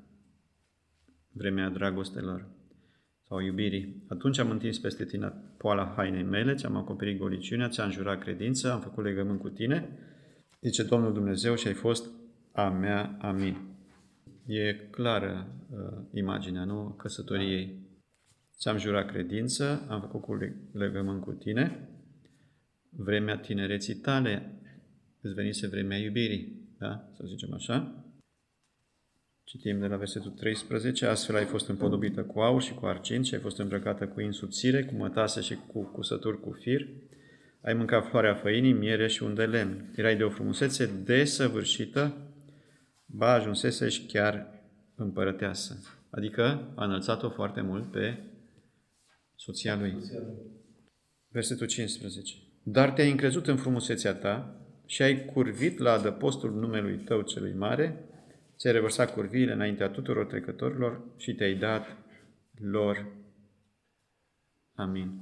vremea dragostelor sau iubirii. Atunci am întins peste tine poala hainei mele, ți-am acoperit goliciunea, ți-am jurat credință, am făcut legământ cu tine, zice Domnul Dumnezeu, și ai fost a mea, amin. E clară uh, imaginea, nu? Căsătoriei. Ți-am jurat credință, am făcut legământ cu tine, vremea tinereții tale, îți venise vremea iubirii, da? Să zicem așa. Citim de la versetul treisprezece, astfel ai fost împodobită cu aur și cu argint și ai fost îmbrăcată cu in subțire, cu mătase și cu cusături cu fir. Ai mâncat floarea făinii, miere și un de lemn. Erai de o frumusețe desăvârșită, ba ajunsesești chiar împărăteasă. Adică a înălțat-o foarte mult pe soția lui. Versetul cincisprezece. Dar te-ai încrezut în frumusețea ta și ai curvit la adăpostul numelui tău celui mare, ți-ai revărsat curviile înaintea tuturor trecătorilor și te-ai dat lor. Amin.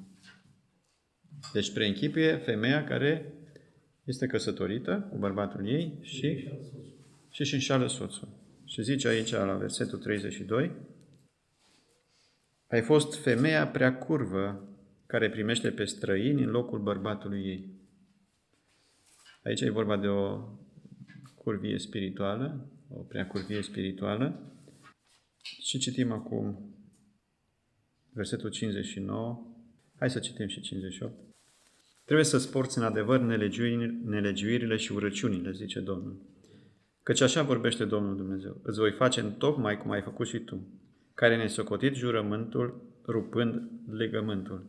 Deci preînchipuie femeia care este căsătorită cu bărbatul ei și și își înșală soțul. Și zice aici la versetul treizeci și doi, ai fost femeia prea curvă care primește pe străini în locul bărbatului ei. Aici e vorba de o curvie spirituală, o prea curvie spirituală. Și citim acum versetul cincizeci și nouă. Hai să citim și cincizeci și opt. Trebuie să sporți în adevăr nelegiuirile și urăciunile, zice Domnul. Căci așa vorbește Domnul Dumnezeu. Îți voi face întocmai cum ai făcut și tu, care ne-ai socotit jurământul, rupând legământul.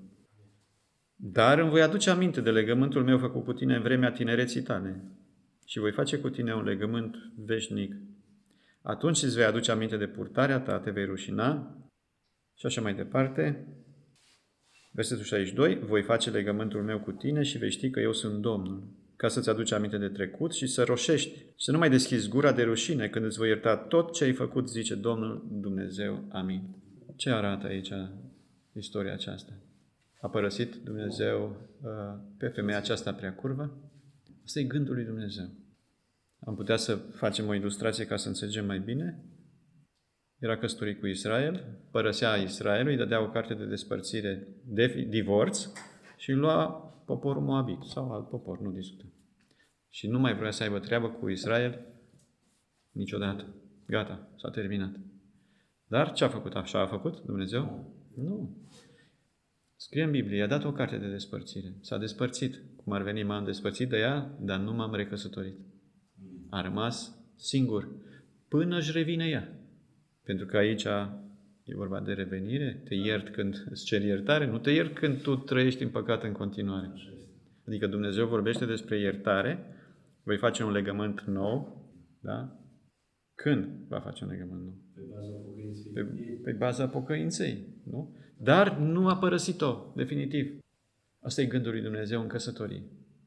Dar îmi voi aduce aminte de legământul meu făcut cu tine în vremea tinereții tale și voi face cu tine un legământ veșnic. Atunci îți vei aduce aminte de purtarea ta, te vei rușina și așa mai departe. Versetul șaizeci și doi. Voi face legământul meu cu tine și vei ști că eu sunt Domnul, ca să-ți aduci aminte de trecut și să roșești și să nu mai deschizi gura de rușine când îți voi ierta tot ce ai făcut, zice Domnul Dumnezeu. Amin. Ce arată aici istoria aceasta? A părăsit Dumnezeu uh, pe femeia aceasta prea curvă? Asta e gândul lui Dumnezeu. Am putea să facem o ilustrație ca să înțelegem mai bine? Era căsătorit cu Israel, părăsea Israelul, îi dădea o carte de despărțire, de divorț și îi lua poporul Moabit sau alt popor, nu discutăm. Și nu mai vrea să aibă treabă cu Israel niciodată. Gata, s-a terminat. Dar ce a făcut? Așa a făcut Dumnezeu? Nu. Scrie în Biblie, i-a dat o carte de despărțire. S-a despărțit. Cum ar veni, m-am despărțit de ea, dar nu m-am recăsătorit. A rămas singur până își revine ea. Pentru că aici e vorba de revenire, te iert când îți ceri iertare, nu te iert când tu trăiești în păcat în continuare. Adică Dumnezeu vorbește despre iertare, voi face un legământ nou, da? Când va face un legământ nou? Pe baza pocăinței. Pe, pe baza pocăinței, nu? Dar nu a părăsit-o, definitiv. Asta e gândul lui Dumnezeu în căsătorie.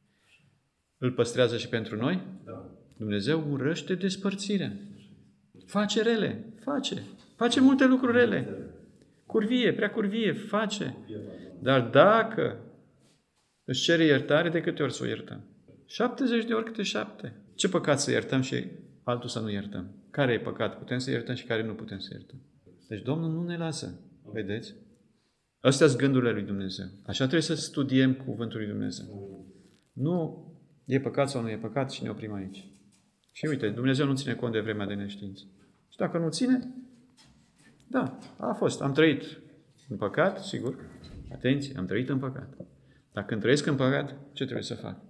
Îl păstrează și pentru noi? Da. Dumnezeu urăște despărțirea. Face rele, face. Face multe lucruri rele. Curvie, prea curvie, face. Dar dacă își cere iertare, de câte ori să o iertăm? șaptezeci de ori câte șapte. Ce păcat să iertăm și altul să nu iertăm? Care e păcat? Putem să iertăm și care nu putem să iertăm. Deci Domnul nu ne lasă. Vedeți? Astea sunt gândurile lui Dumnezeu. Așa trebuie să studiem cuvântul lui Dumnezeu. Nu e păcat sau nu e păcat și ne oprim aici. Și uite, Dumnezeu nu ține cont de vremea de neștiință. Și dacă nu ține, da, a fost. Am trăit în păcat, sigur. Atenție, am trăit în păcat. Dacă când trăiesc în păcat, ce trebuie să fac?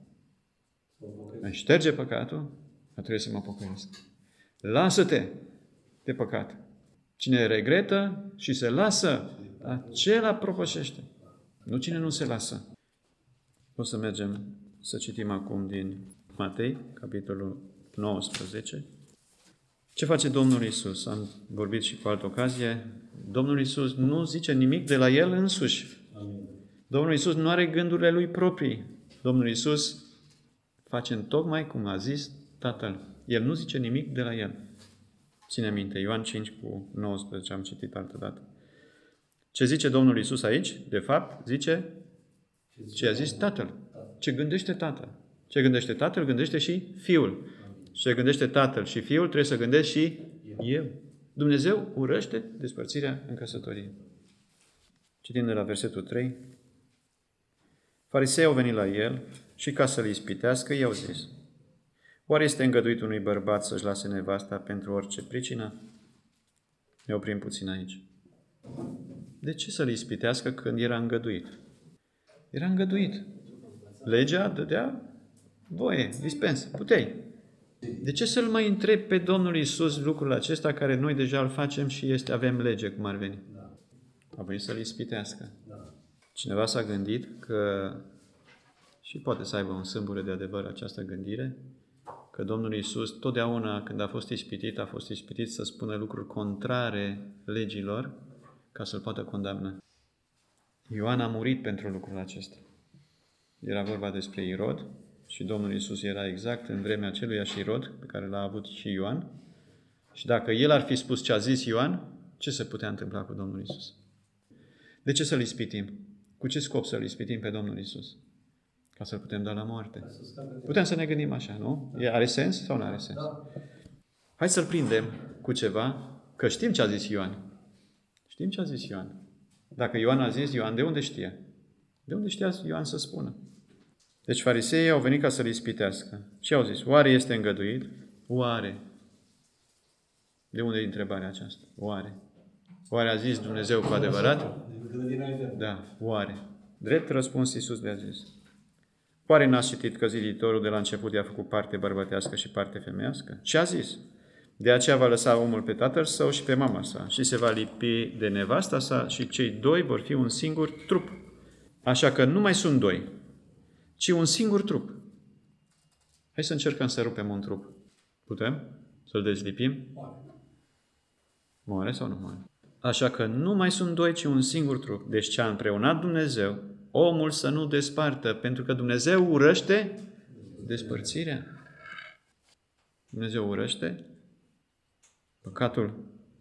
Îmi șterge păcatul, dar trebuie să mă pocăiesc. Lasă-te de păcat. Cine regretă și se lasă, acela propășește. Nu cine nu se lasă. O să mergem să citim acum din Matei, capitolul nouăsprezece. Ce face Domnul Iisus? Am vorbit și cu altă ocazie. Domnul Iisus nu zice nimic de la El însuși. Amin. Domnul Iisus nu are gândurile Lui proprii. Domnul Iisus face întocmai cum a zis Tatăl. El nu zice nimic de la El. Ține minte, Ioan cinci cu nouăsprezece, am citit altă dată. Ce zice Domnul Iisus aici? De fapt, zice ce a zis Tatăl. Ce gândește Tatăl. Ce gândește Tatăl, gândește și Fiul. Ce gândește Tatăl și Fiul, trebuie să gândesc și eu. Dumnezeu urăște despărțirea în căsătorie. Citim de la versetul trei. Farisei au venit la el și ca să-l ispitească, i-au zis: oare este îngăduit unui bărbat să-și lase nevasta pentru orice pricină? Ne oprim puțin aici. De ce să-l ispitească când era îngăduit? Era îngăduit. Legea dădea voie, dispens, puteai. De ce să-l mai întreb pe Domnul Iisus lucrul acesta care noi deja îl facem și este, avem lege, cum ar veni? A venit să-l ispitească. Cineva s-a gândit că, și poate să aibă un sâmbure de adevăr această gândire, că Domnul Iisus totdeauna când a fost ispitit, a fost ispitit să spună lucruri contrare legilor ca să-l poată condamna. Ioan a murit pentru lucrul acesta. Era vorba despre Irod și Domnul Iisus era exact în vremea aceluiași Irod pe care l-a avut și Ioan. Și dacă el ar fi spus ce a zis Ioan, ce se putea întâmpla cu Domnul Iisus? De ce să-l ispitim? Cu ce scop să-l ispitim pe Domnul Iisus? Ca să-l putem da la moarte. Putem să ne gândim așa, nu? Are sens sau nu are sens? Hai să-l prindem cu ceva, că știm ce a zis Ioan. Știm ce a zis Ioan. Dacă Ioan a zis, Ioan de unde știe? De unde știa Ioan să spună? Deci fariseii au venit ca să-l ispitească. Și au zis, oare este îngăduit? Oare? De unde e întrebarea aceasta? Oare? Oare a zis Dumnezeu cu adevărat? Da, oare? Drept răspuns Iisus le-a zis. Oare n-ați citit că ziditorul de la început i-a făcut parte bărbătească și parte femeiască? Și a zis, de aceea va lăsa omul pe tatăl său și pe mama sa și se va lipi de nevasta sa și cei doi vor fi un singur trup. Așa că nu mai sunt doi, ci un singur trup. Hai să încercăm să rupem un trup. Putem? Să-l dezlipim? Moare sau nu moare? Așa că nu mai sunt doi, ci un singur trup. Deci ce a împreunat Dumnezeu, omul să nu despartă, pentru că Dumnezeu urăște despărțirea. Dumnezeu urăște păcatul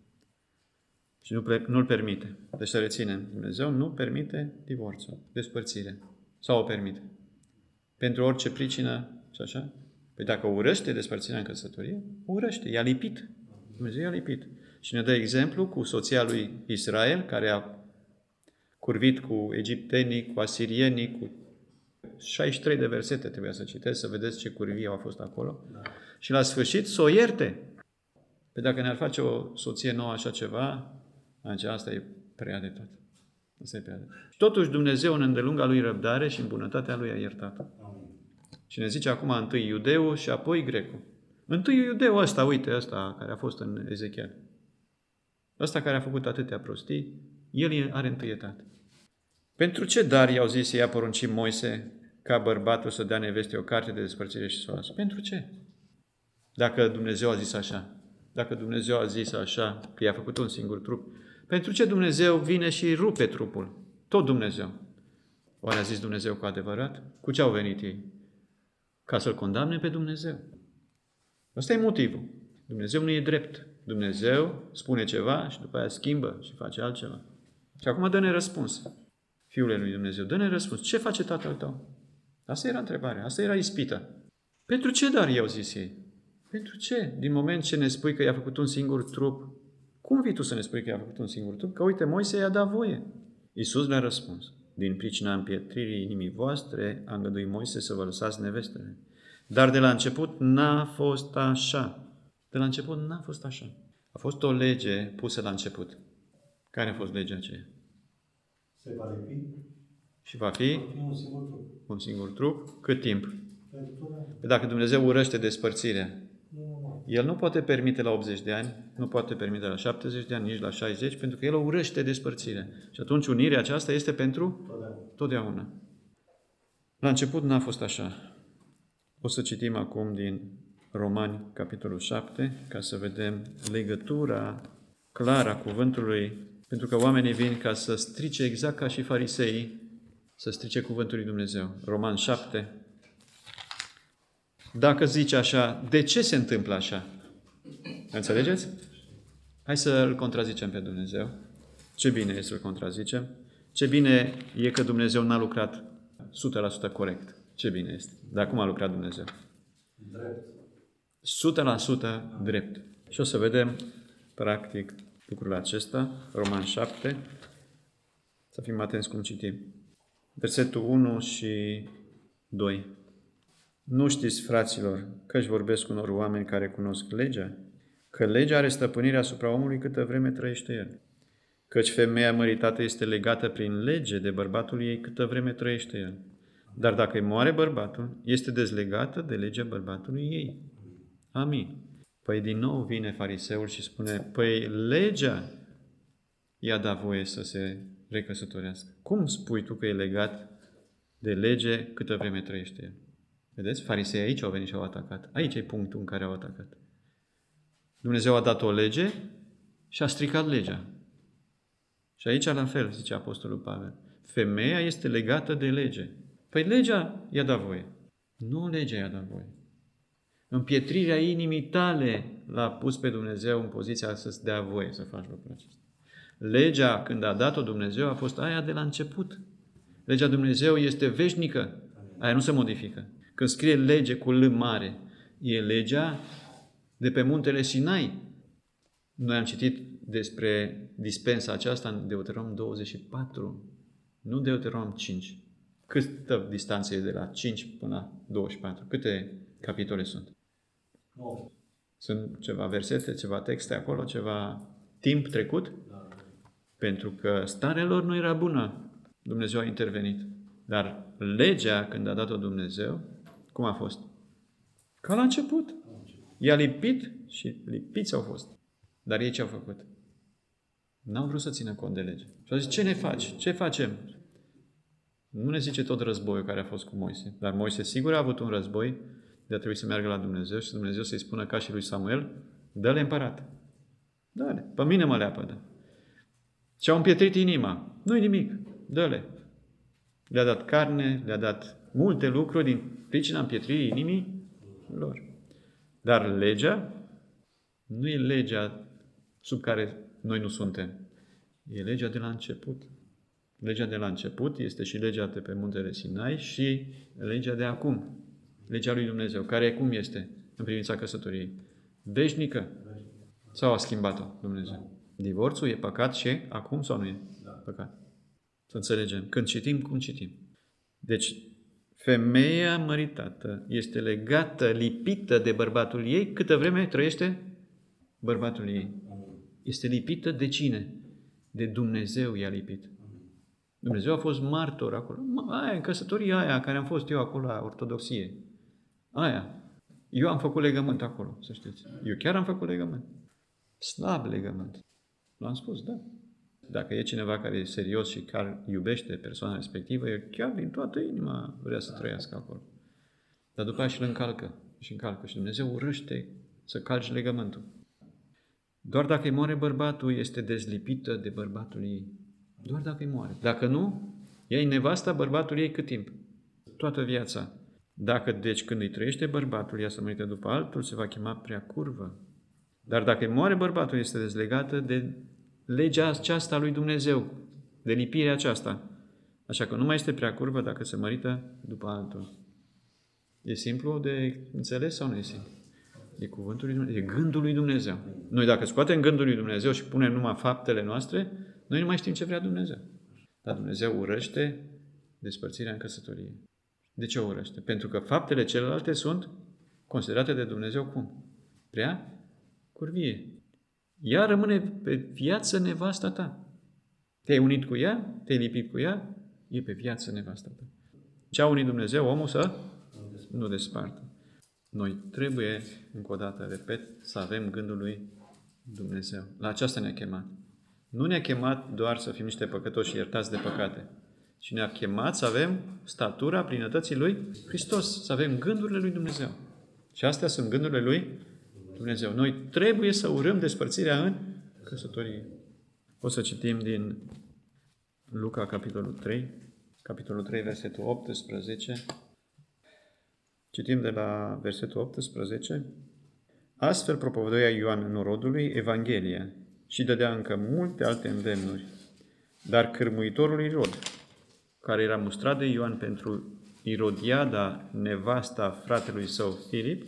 și nu, nu-l permite. Deci să reținem, Dumnezeu nu permite divorțul, despărțirea. Sau o permite. Pentru orice pricină și așa. Păi dacă urăște despărțirea în căsătorie, urăște, i-a lipit. Dumnezeu i-a lipit. Și ne dă exemplu cu soția lui Israel, care a curvit cu egiptenii, cu asirienii, cu șaizeci și trei de versete trebuia să citesc, să vedeți ce curvii au fost acolo. Da. Și la sfârșit să o ierte. Păi dacă ne-ar face o soție nouă așa ceva, atunci asta e prea de tot. Asta e prea de tot. Totuși Dumnezeu în îndelunga lui răbdare și în bunătatea lui a iertat. Și ne zice acum întâi iudeul și apoi grecul. Întâi iudeul ăsta, uite ăsta care a fost în Ezechiel. Ăsta care a făcut atâtea prostii, el are întâietate. Pentru ce dar i-au zis i-a poruncit Moise ca bărbatul să dea neveste o carte de despărțire și să o lasă? Pentru ce? Dacă Dumnezeu a zis așa, dacă Dumnezeu a zis așa, că i-a făcut un singur trup, pentru ce Dumnezeu vine și rupe trupul? Tot Dumnezeu. Oare a zis Dumnezeu cu adevărat? Cu ce au venit ei? Ca să-L condamne pe Dumnezeu. Ăsta e motivul. Dumnezeu nu e drept. Dumnezeu spune ceva și după aia schimbă și face altceva. Și acum dă-ne răspuns. Fiule lui Dumnezeu, dă-ne răspuns. Ce face tatăl tău? Asta era întrebarea. Asta era ispita. Pentru ce dar i-au zis ei? Pentru ce? Din moment ce ne spui că i-a făcut un singur trup, cum vii tu să ne spui că i-a făcut un singur trup? Că uite, Moise i-a dat voie. Iisus le-a răspuns. Din pricina împietririi inimii voastre a îngăduit Moise să vă lăsați nevestele. Dar de la început n-a fost așa. De la început n-a fost așa. A fost o lege pusă la început. Care a fost legea aceea? Se va lipi. Și va fi? Va fi un singur trup. Un singur trup. Cât timp? Pentru... Dacă Dumnezeu urăște despărțirea, Nu. El nu poate permite la optzeci de ani, nu poate permite la șaptezeci de ani, nici la șaizeci, pentru că El o urăște despărțirea. Și atunci unirea aceasta este pentru Totdeauna. totdeauna. La început n-a fost așa. O să citim acum din Romani, capitolul șapte, ca să vedem legătura clară a cuvântului, pentru că oamenii vin ca să strice exact ca și fariseii, să strice cuvântul lui Dumnezeu. Roman șapte. Dacă zice așa, de ce se întâmplă așa? Înțelegeți? Hai să îl contrazicem pe Dumnezeu. Ce bine e să-l contrazicem. Ce bine e că Dumnezeu n-a lucrat o sută la sută corect. Ce bine este. Dar cum a lucrat Dumnezeu? Drept. o sută la sută drept. Și o să vedem, practic, lucrul acesta. Roman șapte. Să fim atenți cum citim. Versetul unu și doi. Nu știți, fraților, că-și vorbesc unor oameni care cunosc legea? Că legea are stăpânire asupra omului câtă vreme trăiește el. Căci femeia măritată este legată prin lege de bărbatul ei câtă vreme trăiește el. Dar dacă îi moare bărbatul, este dezlegată de legea bărbatului ei. Amin. Păi din nou vine fariseul și spune, păi legea i-a dat voie să se recăsătorească. Cum spui tu că e legat de lege câtă vreme trăiește el? Vedeți? Farisei aici au venit și au atacat. Aici e punctul în care au atacat. Dumnezeu a dat o lege și a stricat legea. Și aici la fel, zice Apostolul Pavel. Femeia este legată de lege. Păi legea i-a dat voie. Nu legea i-a dat voie. Împietrirea inimii tale l-a pus pe Dumnezeu în poziția să-ți dea voie să faci lucrul acesta. Legea, când a dat-o Dumnezeu, a fost aia de la început. Legea Dumnezeu este veșnică. Aia nu se modifică. Când scrie lege cu L mare, e legea de pe muntele Sinai. Noi am citit despre dispensa aceasta în Deuteronom douăzeci și patru, nu Deuteronom cinci. Câtă distanță e de la cinci până la douăzeci și patru? Câte capitole sunt? nouă. Sunt ceva versete, ceva texte acolo, ceva timp trecut? Da. Pentru că starea lor nu era bună. Dumnezeu a intervenit. Dar legea, când a dat-o Dumnezeu, cum a fost? Ca la început. I-a lipit și lipiți au fost. Dar ei ce au făcut? N-au vrut să țină cont de lege. Și au zis, ce ne faci? Ce facem? Nu ne zice tot războiul care a fost cu Moise. Dar Moise sigur a avut un război, de a trebui să meargă la Dumnezeu și Dumnezeu să-i spună ca și lui Samuel, dă-le împărat. Dă-le. Pe mine mă leapădă. Și-au împietrit inima. Nu-i nimic. Dă-le. Le-a dat carne, le-a dat multe lucruri din pricina împietririi inimii lor. Dar legea nu e legea sub care noi nu suntem. E legea de la început. Legea de la început este și legea de pe muntele Sinai și legea de acum. Legea lui Dumnezeu. Care cum este în privința căsătoriei? Veșnică. Sau a schimbat-o Dumnezeu? Divorțul e păcat și acum sau nu e păcat? Să înțelegem. Când citim, cum citim. Deci, femeia măritată este legată, lipită de bărbatul ei câtă vreme trăiește bărbatul ei. Este lipită de cine? De Dumnezeu i-a lipit. Dumnezeu a fost martor acolo. Aia, în căsătoria aia care am fost eu acolo la ortodoxie. Aia. Eu am făcut legământ acolo, să știți. Eu chiar am făcut legământ. Slab legământ. L-am spus, da. Dacă e cineva care e serios și care iubește persoana respectivă, el chiar din toată inima vrea să trăiască acolo. Dar după aceea și îl încalcă. Și încalcă. Și Dumnezeu urăște să calci legământul. Doar dacă îi moare bărbatul, este dezlipită de bărbatul ei. Doar dacă îi moare. Dacă nu, ea e nevasta bărbatului ei cât timp? Toată viața. Dacă, deci, când îi trăiește bărbatul, ea se mărită după altul, se va chema prea curvă. Dar dacă îi moare bărbatul, este dezlegată de legea aceasta lui Dumnezeu, de lipirea aceasta. Așa că nu mai este prea curvă dacă se mărită după altul. E simplu de înțeles sau nu e simplu? E cuvântul lui Dumnezeu, e gândul lui Dumnezeu. Noi dacă scoatem gândul lui Dumnezeu și punem numai faptele noastre, noi nu mai știm ce vrea Dumnezeu. Dar Dumnezeu urăște despărțirea în căsătorie. De ce o urăște? Pentru că faptele celelalte sunt considerate de Dumnezeu cum? Prea curvie. Ea rămâne pe viață nevasta ta. Te-ai unit cu ea, te-ai lipit cu ea, e pe viață nevasta ta. Ce a unit Dumnezeu, omul să nu despartă. Noi trebuie, încă o dată, repet, să avem gândul lui Dumnezeu. La aceasta ne-a chemat. Nu ne-a chemat doar să fim niște păcătoși și iertați de păcate, ci ne-a chemat să avem statura plinătății lui Hristos, să avem gândurile lui Dumnezeu. Și astea sunt gândurile lui Dumnezeu. Noi trebuie să urâm despărțirea în căsătorie. O să citim din Luca, capitolul trei, capitolul trei, versetul optsprezece. Citim de la versetul optsprezece. Astfel propovăduia Ioan norodului Evanghelia și dădea încă multe alte îndemnuri. Dar cârmuitorul Irod, care era mustrat de Ioan pentru Irodiada, nevasta fratelui său Filip,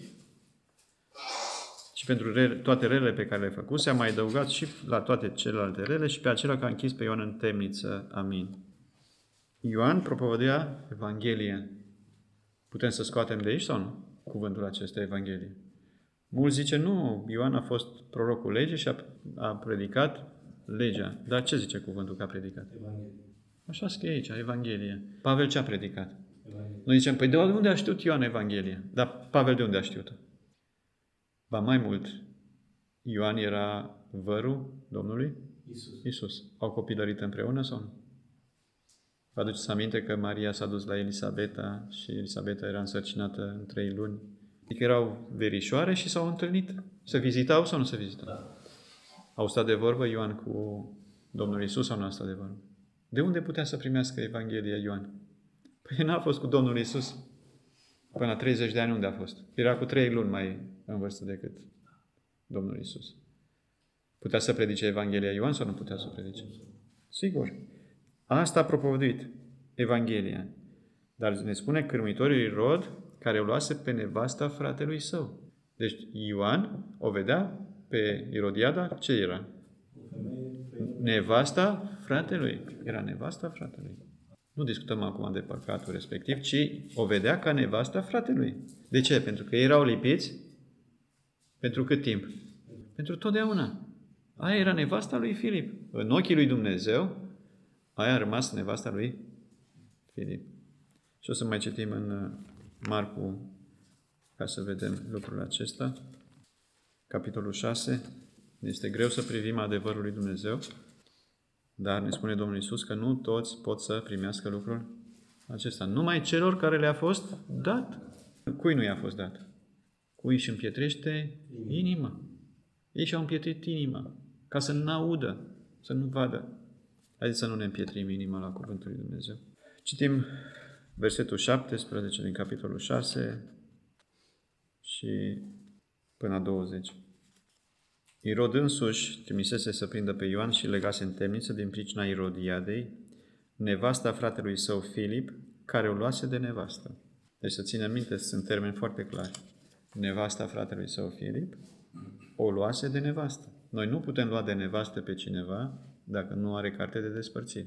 și pentru rele, toate relele pe care le făcuse, a mai adăugat și la toate celelalte rele și pe acela că a închis pe Ioan în temniță. Amin. Ioan propovăduia Evanghelia. Putem să scoatem de aici sau nu cuvântul acesta, Evanghelie? Mulți zice, nu, Ioan a fost prorocul legii și a, a predicat legea. Dar ce zice cuvântul că a predicat? Evanghelie. Așa scrie aici, Evanghelie. Pavel ce a predicat? Evanghelie. Noi zicem, păi de unde a știut Ioan Evanghelia? Dar Pavel de unde a știut-o? Ba mai mult, Ioan era vărul Domnului Iisus. Iisus. Au copilărit împreună sau nu? Vă aduceți aminte că Maria s-a dus la Elisabeta și Elisabeta era însărcinată în trei luni. Adică erau verișoare și s-au întâlnit. Se vizitau sau nu se vizitau? Da. Au stat de vorbă Ioan cu Domnul Iisus sau nu a stat de vorbă? De unde putea să primească Evanghelia Ioan? Păi n-a fost cu Domnul Iisus. Până la treizeci de ani unde a fost? Era cu trei luni mai în vârstă decât Domnul Iisus. Putea să predice Evanghelia Ioan sau nu putea să predice? Sigur. Asta a propovăduit Evanghelia. Dar ne spune cârmuitorul Irod, care o luase pe nevasta fratelui său. Deci Ioan o vedea pe Irodiada, ce era? Nevasta fratelui. Era nevasta fratelui. Nu discutăm acum de păcatul respectiv, ci o vedea ca nevasta fratelui. De ce? Pentru că ei erau lipiți pentru cât timp? Pentru totdeauna. Aia era nevasta lui Filip. În ochii lui Dumnezeu, aia a rămas nevasta lui Filip. Și o să mai citim în Marcu ca să vedem lucrul acesta. Capitolul șase. Este greu să privim adevărul lui Dumnezeu, dar ne spune Domnul Iisus că nu toți pot să primească lucrul acesta. Numai celor care le-a fost dat. Cui nu i-a fost dat? Cui își împietrește inima. Ei și-au împietrit inima ca să nu audă, să nu vadă. Haideți să nu ne împietrim inima la cuvântul lui Dumnezeu. Citim versetul șaptesprezece din capitolul șase și până la douăzeci. Irod însuși trimisese să prindă pe Ioan și legase în temniță din pricina Irodiadei, nevasta fratelui său Filip, care o luase de nevastă. Deci să ținem minte, sunt termeni foarte clari. Nevasta fratelui său Filip o luase de nevastă. Noi nu putem lua de nevastă pe cineva dacă nu are carte de despărțire.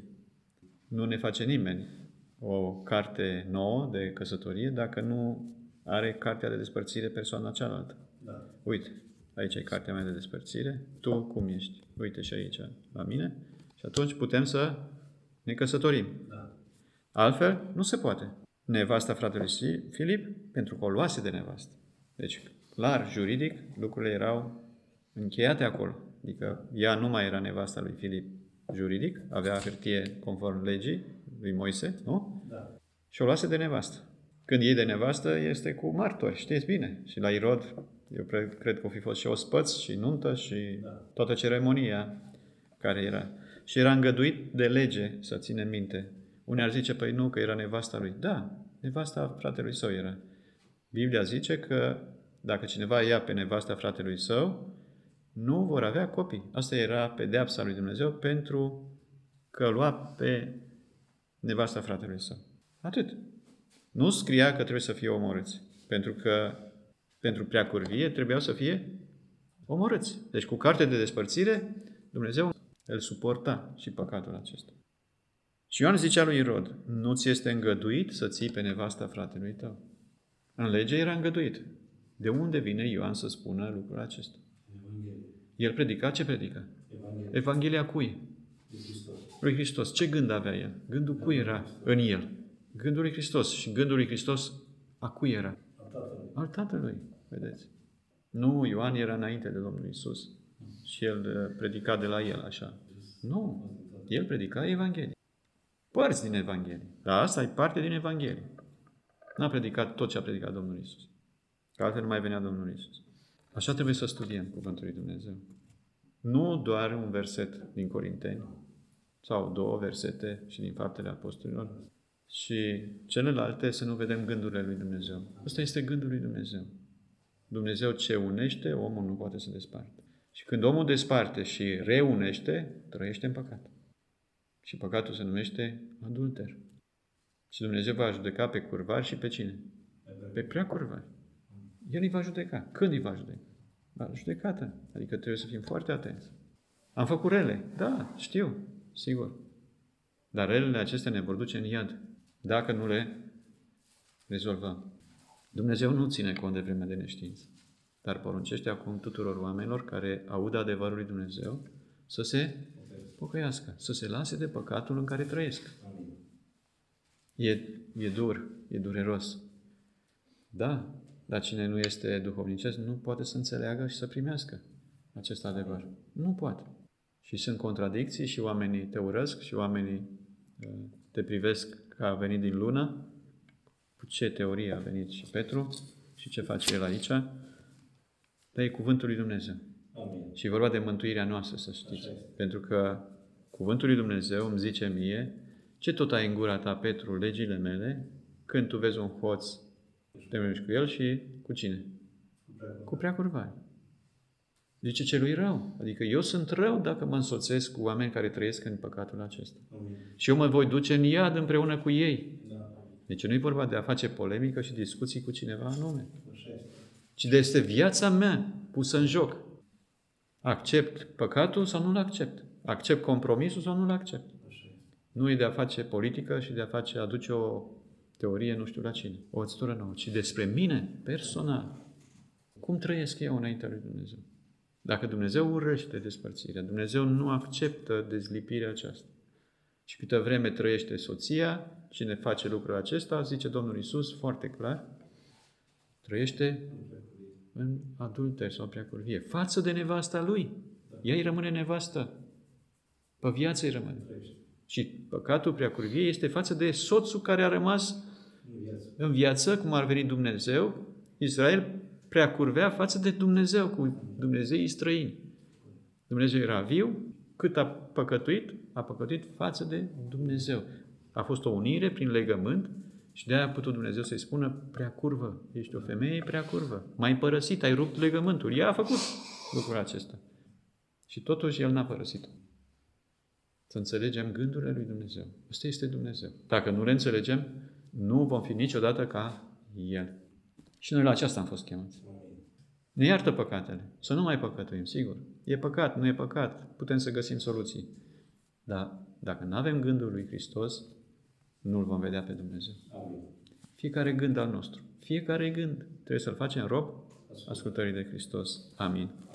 Nu ne face nimeni o carte nouă de căsătorie dacă nu are cartea de despărțire persoana cealaltă. Da. Uite, aici e cartea mea de despărțire, tu cum ești? Uite și aici la mine. Și atunci putem să ne căsătorim. Da. Altfel, nu se poate. Nevasta fratelui Filip, pentru că o luase de nevastă. Deci, clar, juridic, lucrurile erau încheiate acolo. Adică ea nu mai era nevasta lui Filip juridic, avea hârtie conform legii lui Moise, nu? Da. Și o luase de nevastă. Când iei de nevastă, este cu martori, știți bine. Și la Irod, eu cred că o fi fost și ospăț, și nuntă, și Da. toată ceremonia care era. Și era îngăduit de lege, să ținem minte. Unii ar zice, păi nu, că era nevasta lui. Da, nevasta fratelui său era. Biblia zice că dacă cineva ia pe nevasta fratelui său, nu vor avea copii. Asta era pedeapsa lui Dumnezeu pentru că lua pe nevasta fratelui său. Atât. Nu scria că trebuie să fie omorâți. Pentru că pentru preacurvie trebuiau să fie omorâți. Deci cu carte de despărțire, Dumnezeu îl suporta și păcatul acesta. Și Ioan zicea lui Irod, nu ți este îngăduit să ții pe nevasta fratelui tău. În lege era îngăduit. De unde vine Ioan să spună lucrul acesta? Evanghelie. El predica ce predica? Evanghelie. Evanghelia cui? De Hristos. Lui Hristos. Ce gând avea el? Gândul cui era în el? Gândul lui Hristos. Și gândul lui Hristos a cui era? Al Tatălui. Al Tatălui. Vedeți? Nu, Ioan era înainte de Domnul Iisus. Și el predica de la el așa. Nu. El predica Evanghelie. Părți din Evanghelie. Dar asta e parte din Evanghelie. N-a predicat tot ce a predicat Domnul Iisus. Că altfel nu mai venea Domnul Iisus. Așa trebuie să studiem Cuvântul lui Dumnezeu. Nu doar un verset din Corinteni, sau două versete și din Faptele Apostolilor, și celelalte să nu vedem gândurile lui Dumnezeu. Ăsta este gândul lui Dumnezeu. Dumnezeu ce unește, omul nu poate să desparte. Și când omul desparte și reunește, trăiește în păcat. Și păcatul se numește adulter. Și Dumnezeu va judeca pe curvari și pe cine? Pe prea curvari. El îi va judeca. Când îi va judeca? La judecată. Adică trebuie să fim foarte atenți. Am făcut rele. Da, știu. Sigur. Dar relele acestea ne vor duce în iad. Dacă nu le rezolvăm. Dumnezeu nu ține cont de vremea de neștiință. Dar poruncește acum tuturor oamenilor care aud adevărul lui Dumnezeu să se pocăiască. Să se lase de păcatul în care trăiesc. E, e dur. E dureros. Da. Dar cine nu este duhovnicesc nu poate să înțeleagă și să primească acest adevăr. Nu poate. Și sunt contradicții și oamenii te urăsc și oamenii te privesc că a venit din lună. Cu ce teorie a venit și Petru și ce face el aici? Dar e cuvântul lui Dumnezeu. Amin. Și e vorba de mântuirea noastră, să știți. Pentru că cuvântul lui Dumnezeu îmi zice mie, ce tot ai în gura ta, Petru, legile mele, când tu vezi un hoț, te mergi cu el și cu cine? Cu preacurvari. Zice celui rău. Adică eu sunt rău dacă mă însoțesc cu oameni care trăiesc în păcatul acesta. Amin. Și eu mă voi duce în iad împreună cu ei. Da. Deci nu e vorba de a face polemică și discuții cu cineva anume, Așa este. ci de este viața mea pusă în joc. Accept păcatul sau nu-l accept? Accept compromisul sau nu-l accept? Așa este. Nu e de a face politică și de a face, aduce o teorie nu știu la cine, o învățătură nouă, ci despre mine, personal. Cum trăiesc eu înaintea lui Dumnezeu? Dacă Dumnezeu urăște despărțirea, Dumnezeu nu acceptă dezlipirea aceasta. Și câtă vreme trăiește soția, cine face lucrul acesta, zice Domnul Iisus foarte clar, trăiește în adulter sau preacurvie, față de nevasta lui. Ea îi rămâne nevastă. Pe viață îi rămâne. Și păcatul preacurviei este față de soțul care a rămas în viață, cum ar veni Dumnezeu. Israel preacurvea față de Dumnezeu, cu Dumnezeii străini. Dumnezeu era viu, cât a păcătuit, a păcătuit față de Dumnezeu. A fost o unire prin legământ și de-aia a putut Dumnezeu să-i spună preacurvă. Ești o femeie preacurvă. M-ai părăsit, ai rupt legământul. Ea a făcut lucrul acesta. Și totuși El n-a părăsit-o. Să înțelegem gândurile lui Dumnezeu. Ăsta este Dumnezeu. Dacă nu le înțelegem, nu vom fi niciodată ca El. Și noi la aceasta am fost chemați. Ne iartă păcatele. Să nu mai păcătuim, sigur. E păcat, nu e păcat. Putem să găsim soluții. Dar dacă nu avem gândul lui Hristos, nu-L vom vedea pe Dumnezeu. Fiecare gând al nostru, fiecare gând trebuie să-l facem rob ascultării de Hristos. Amin.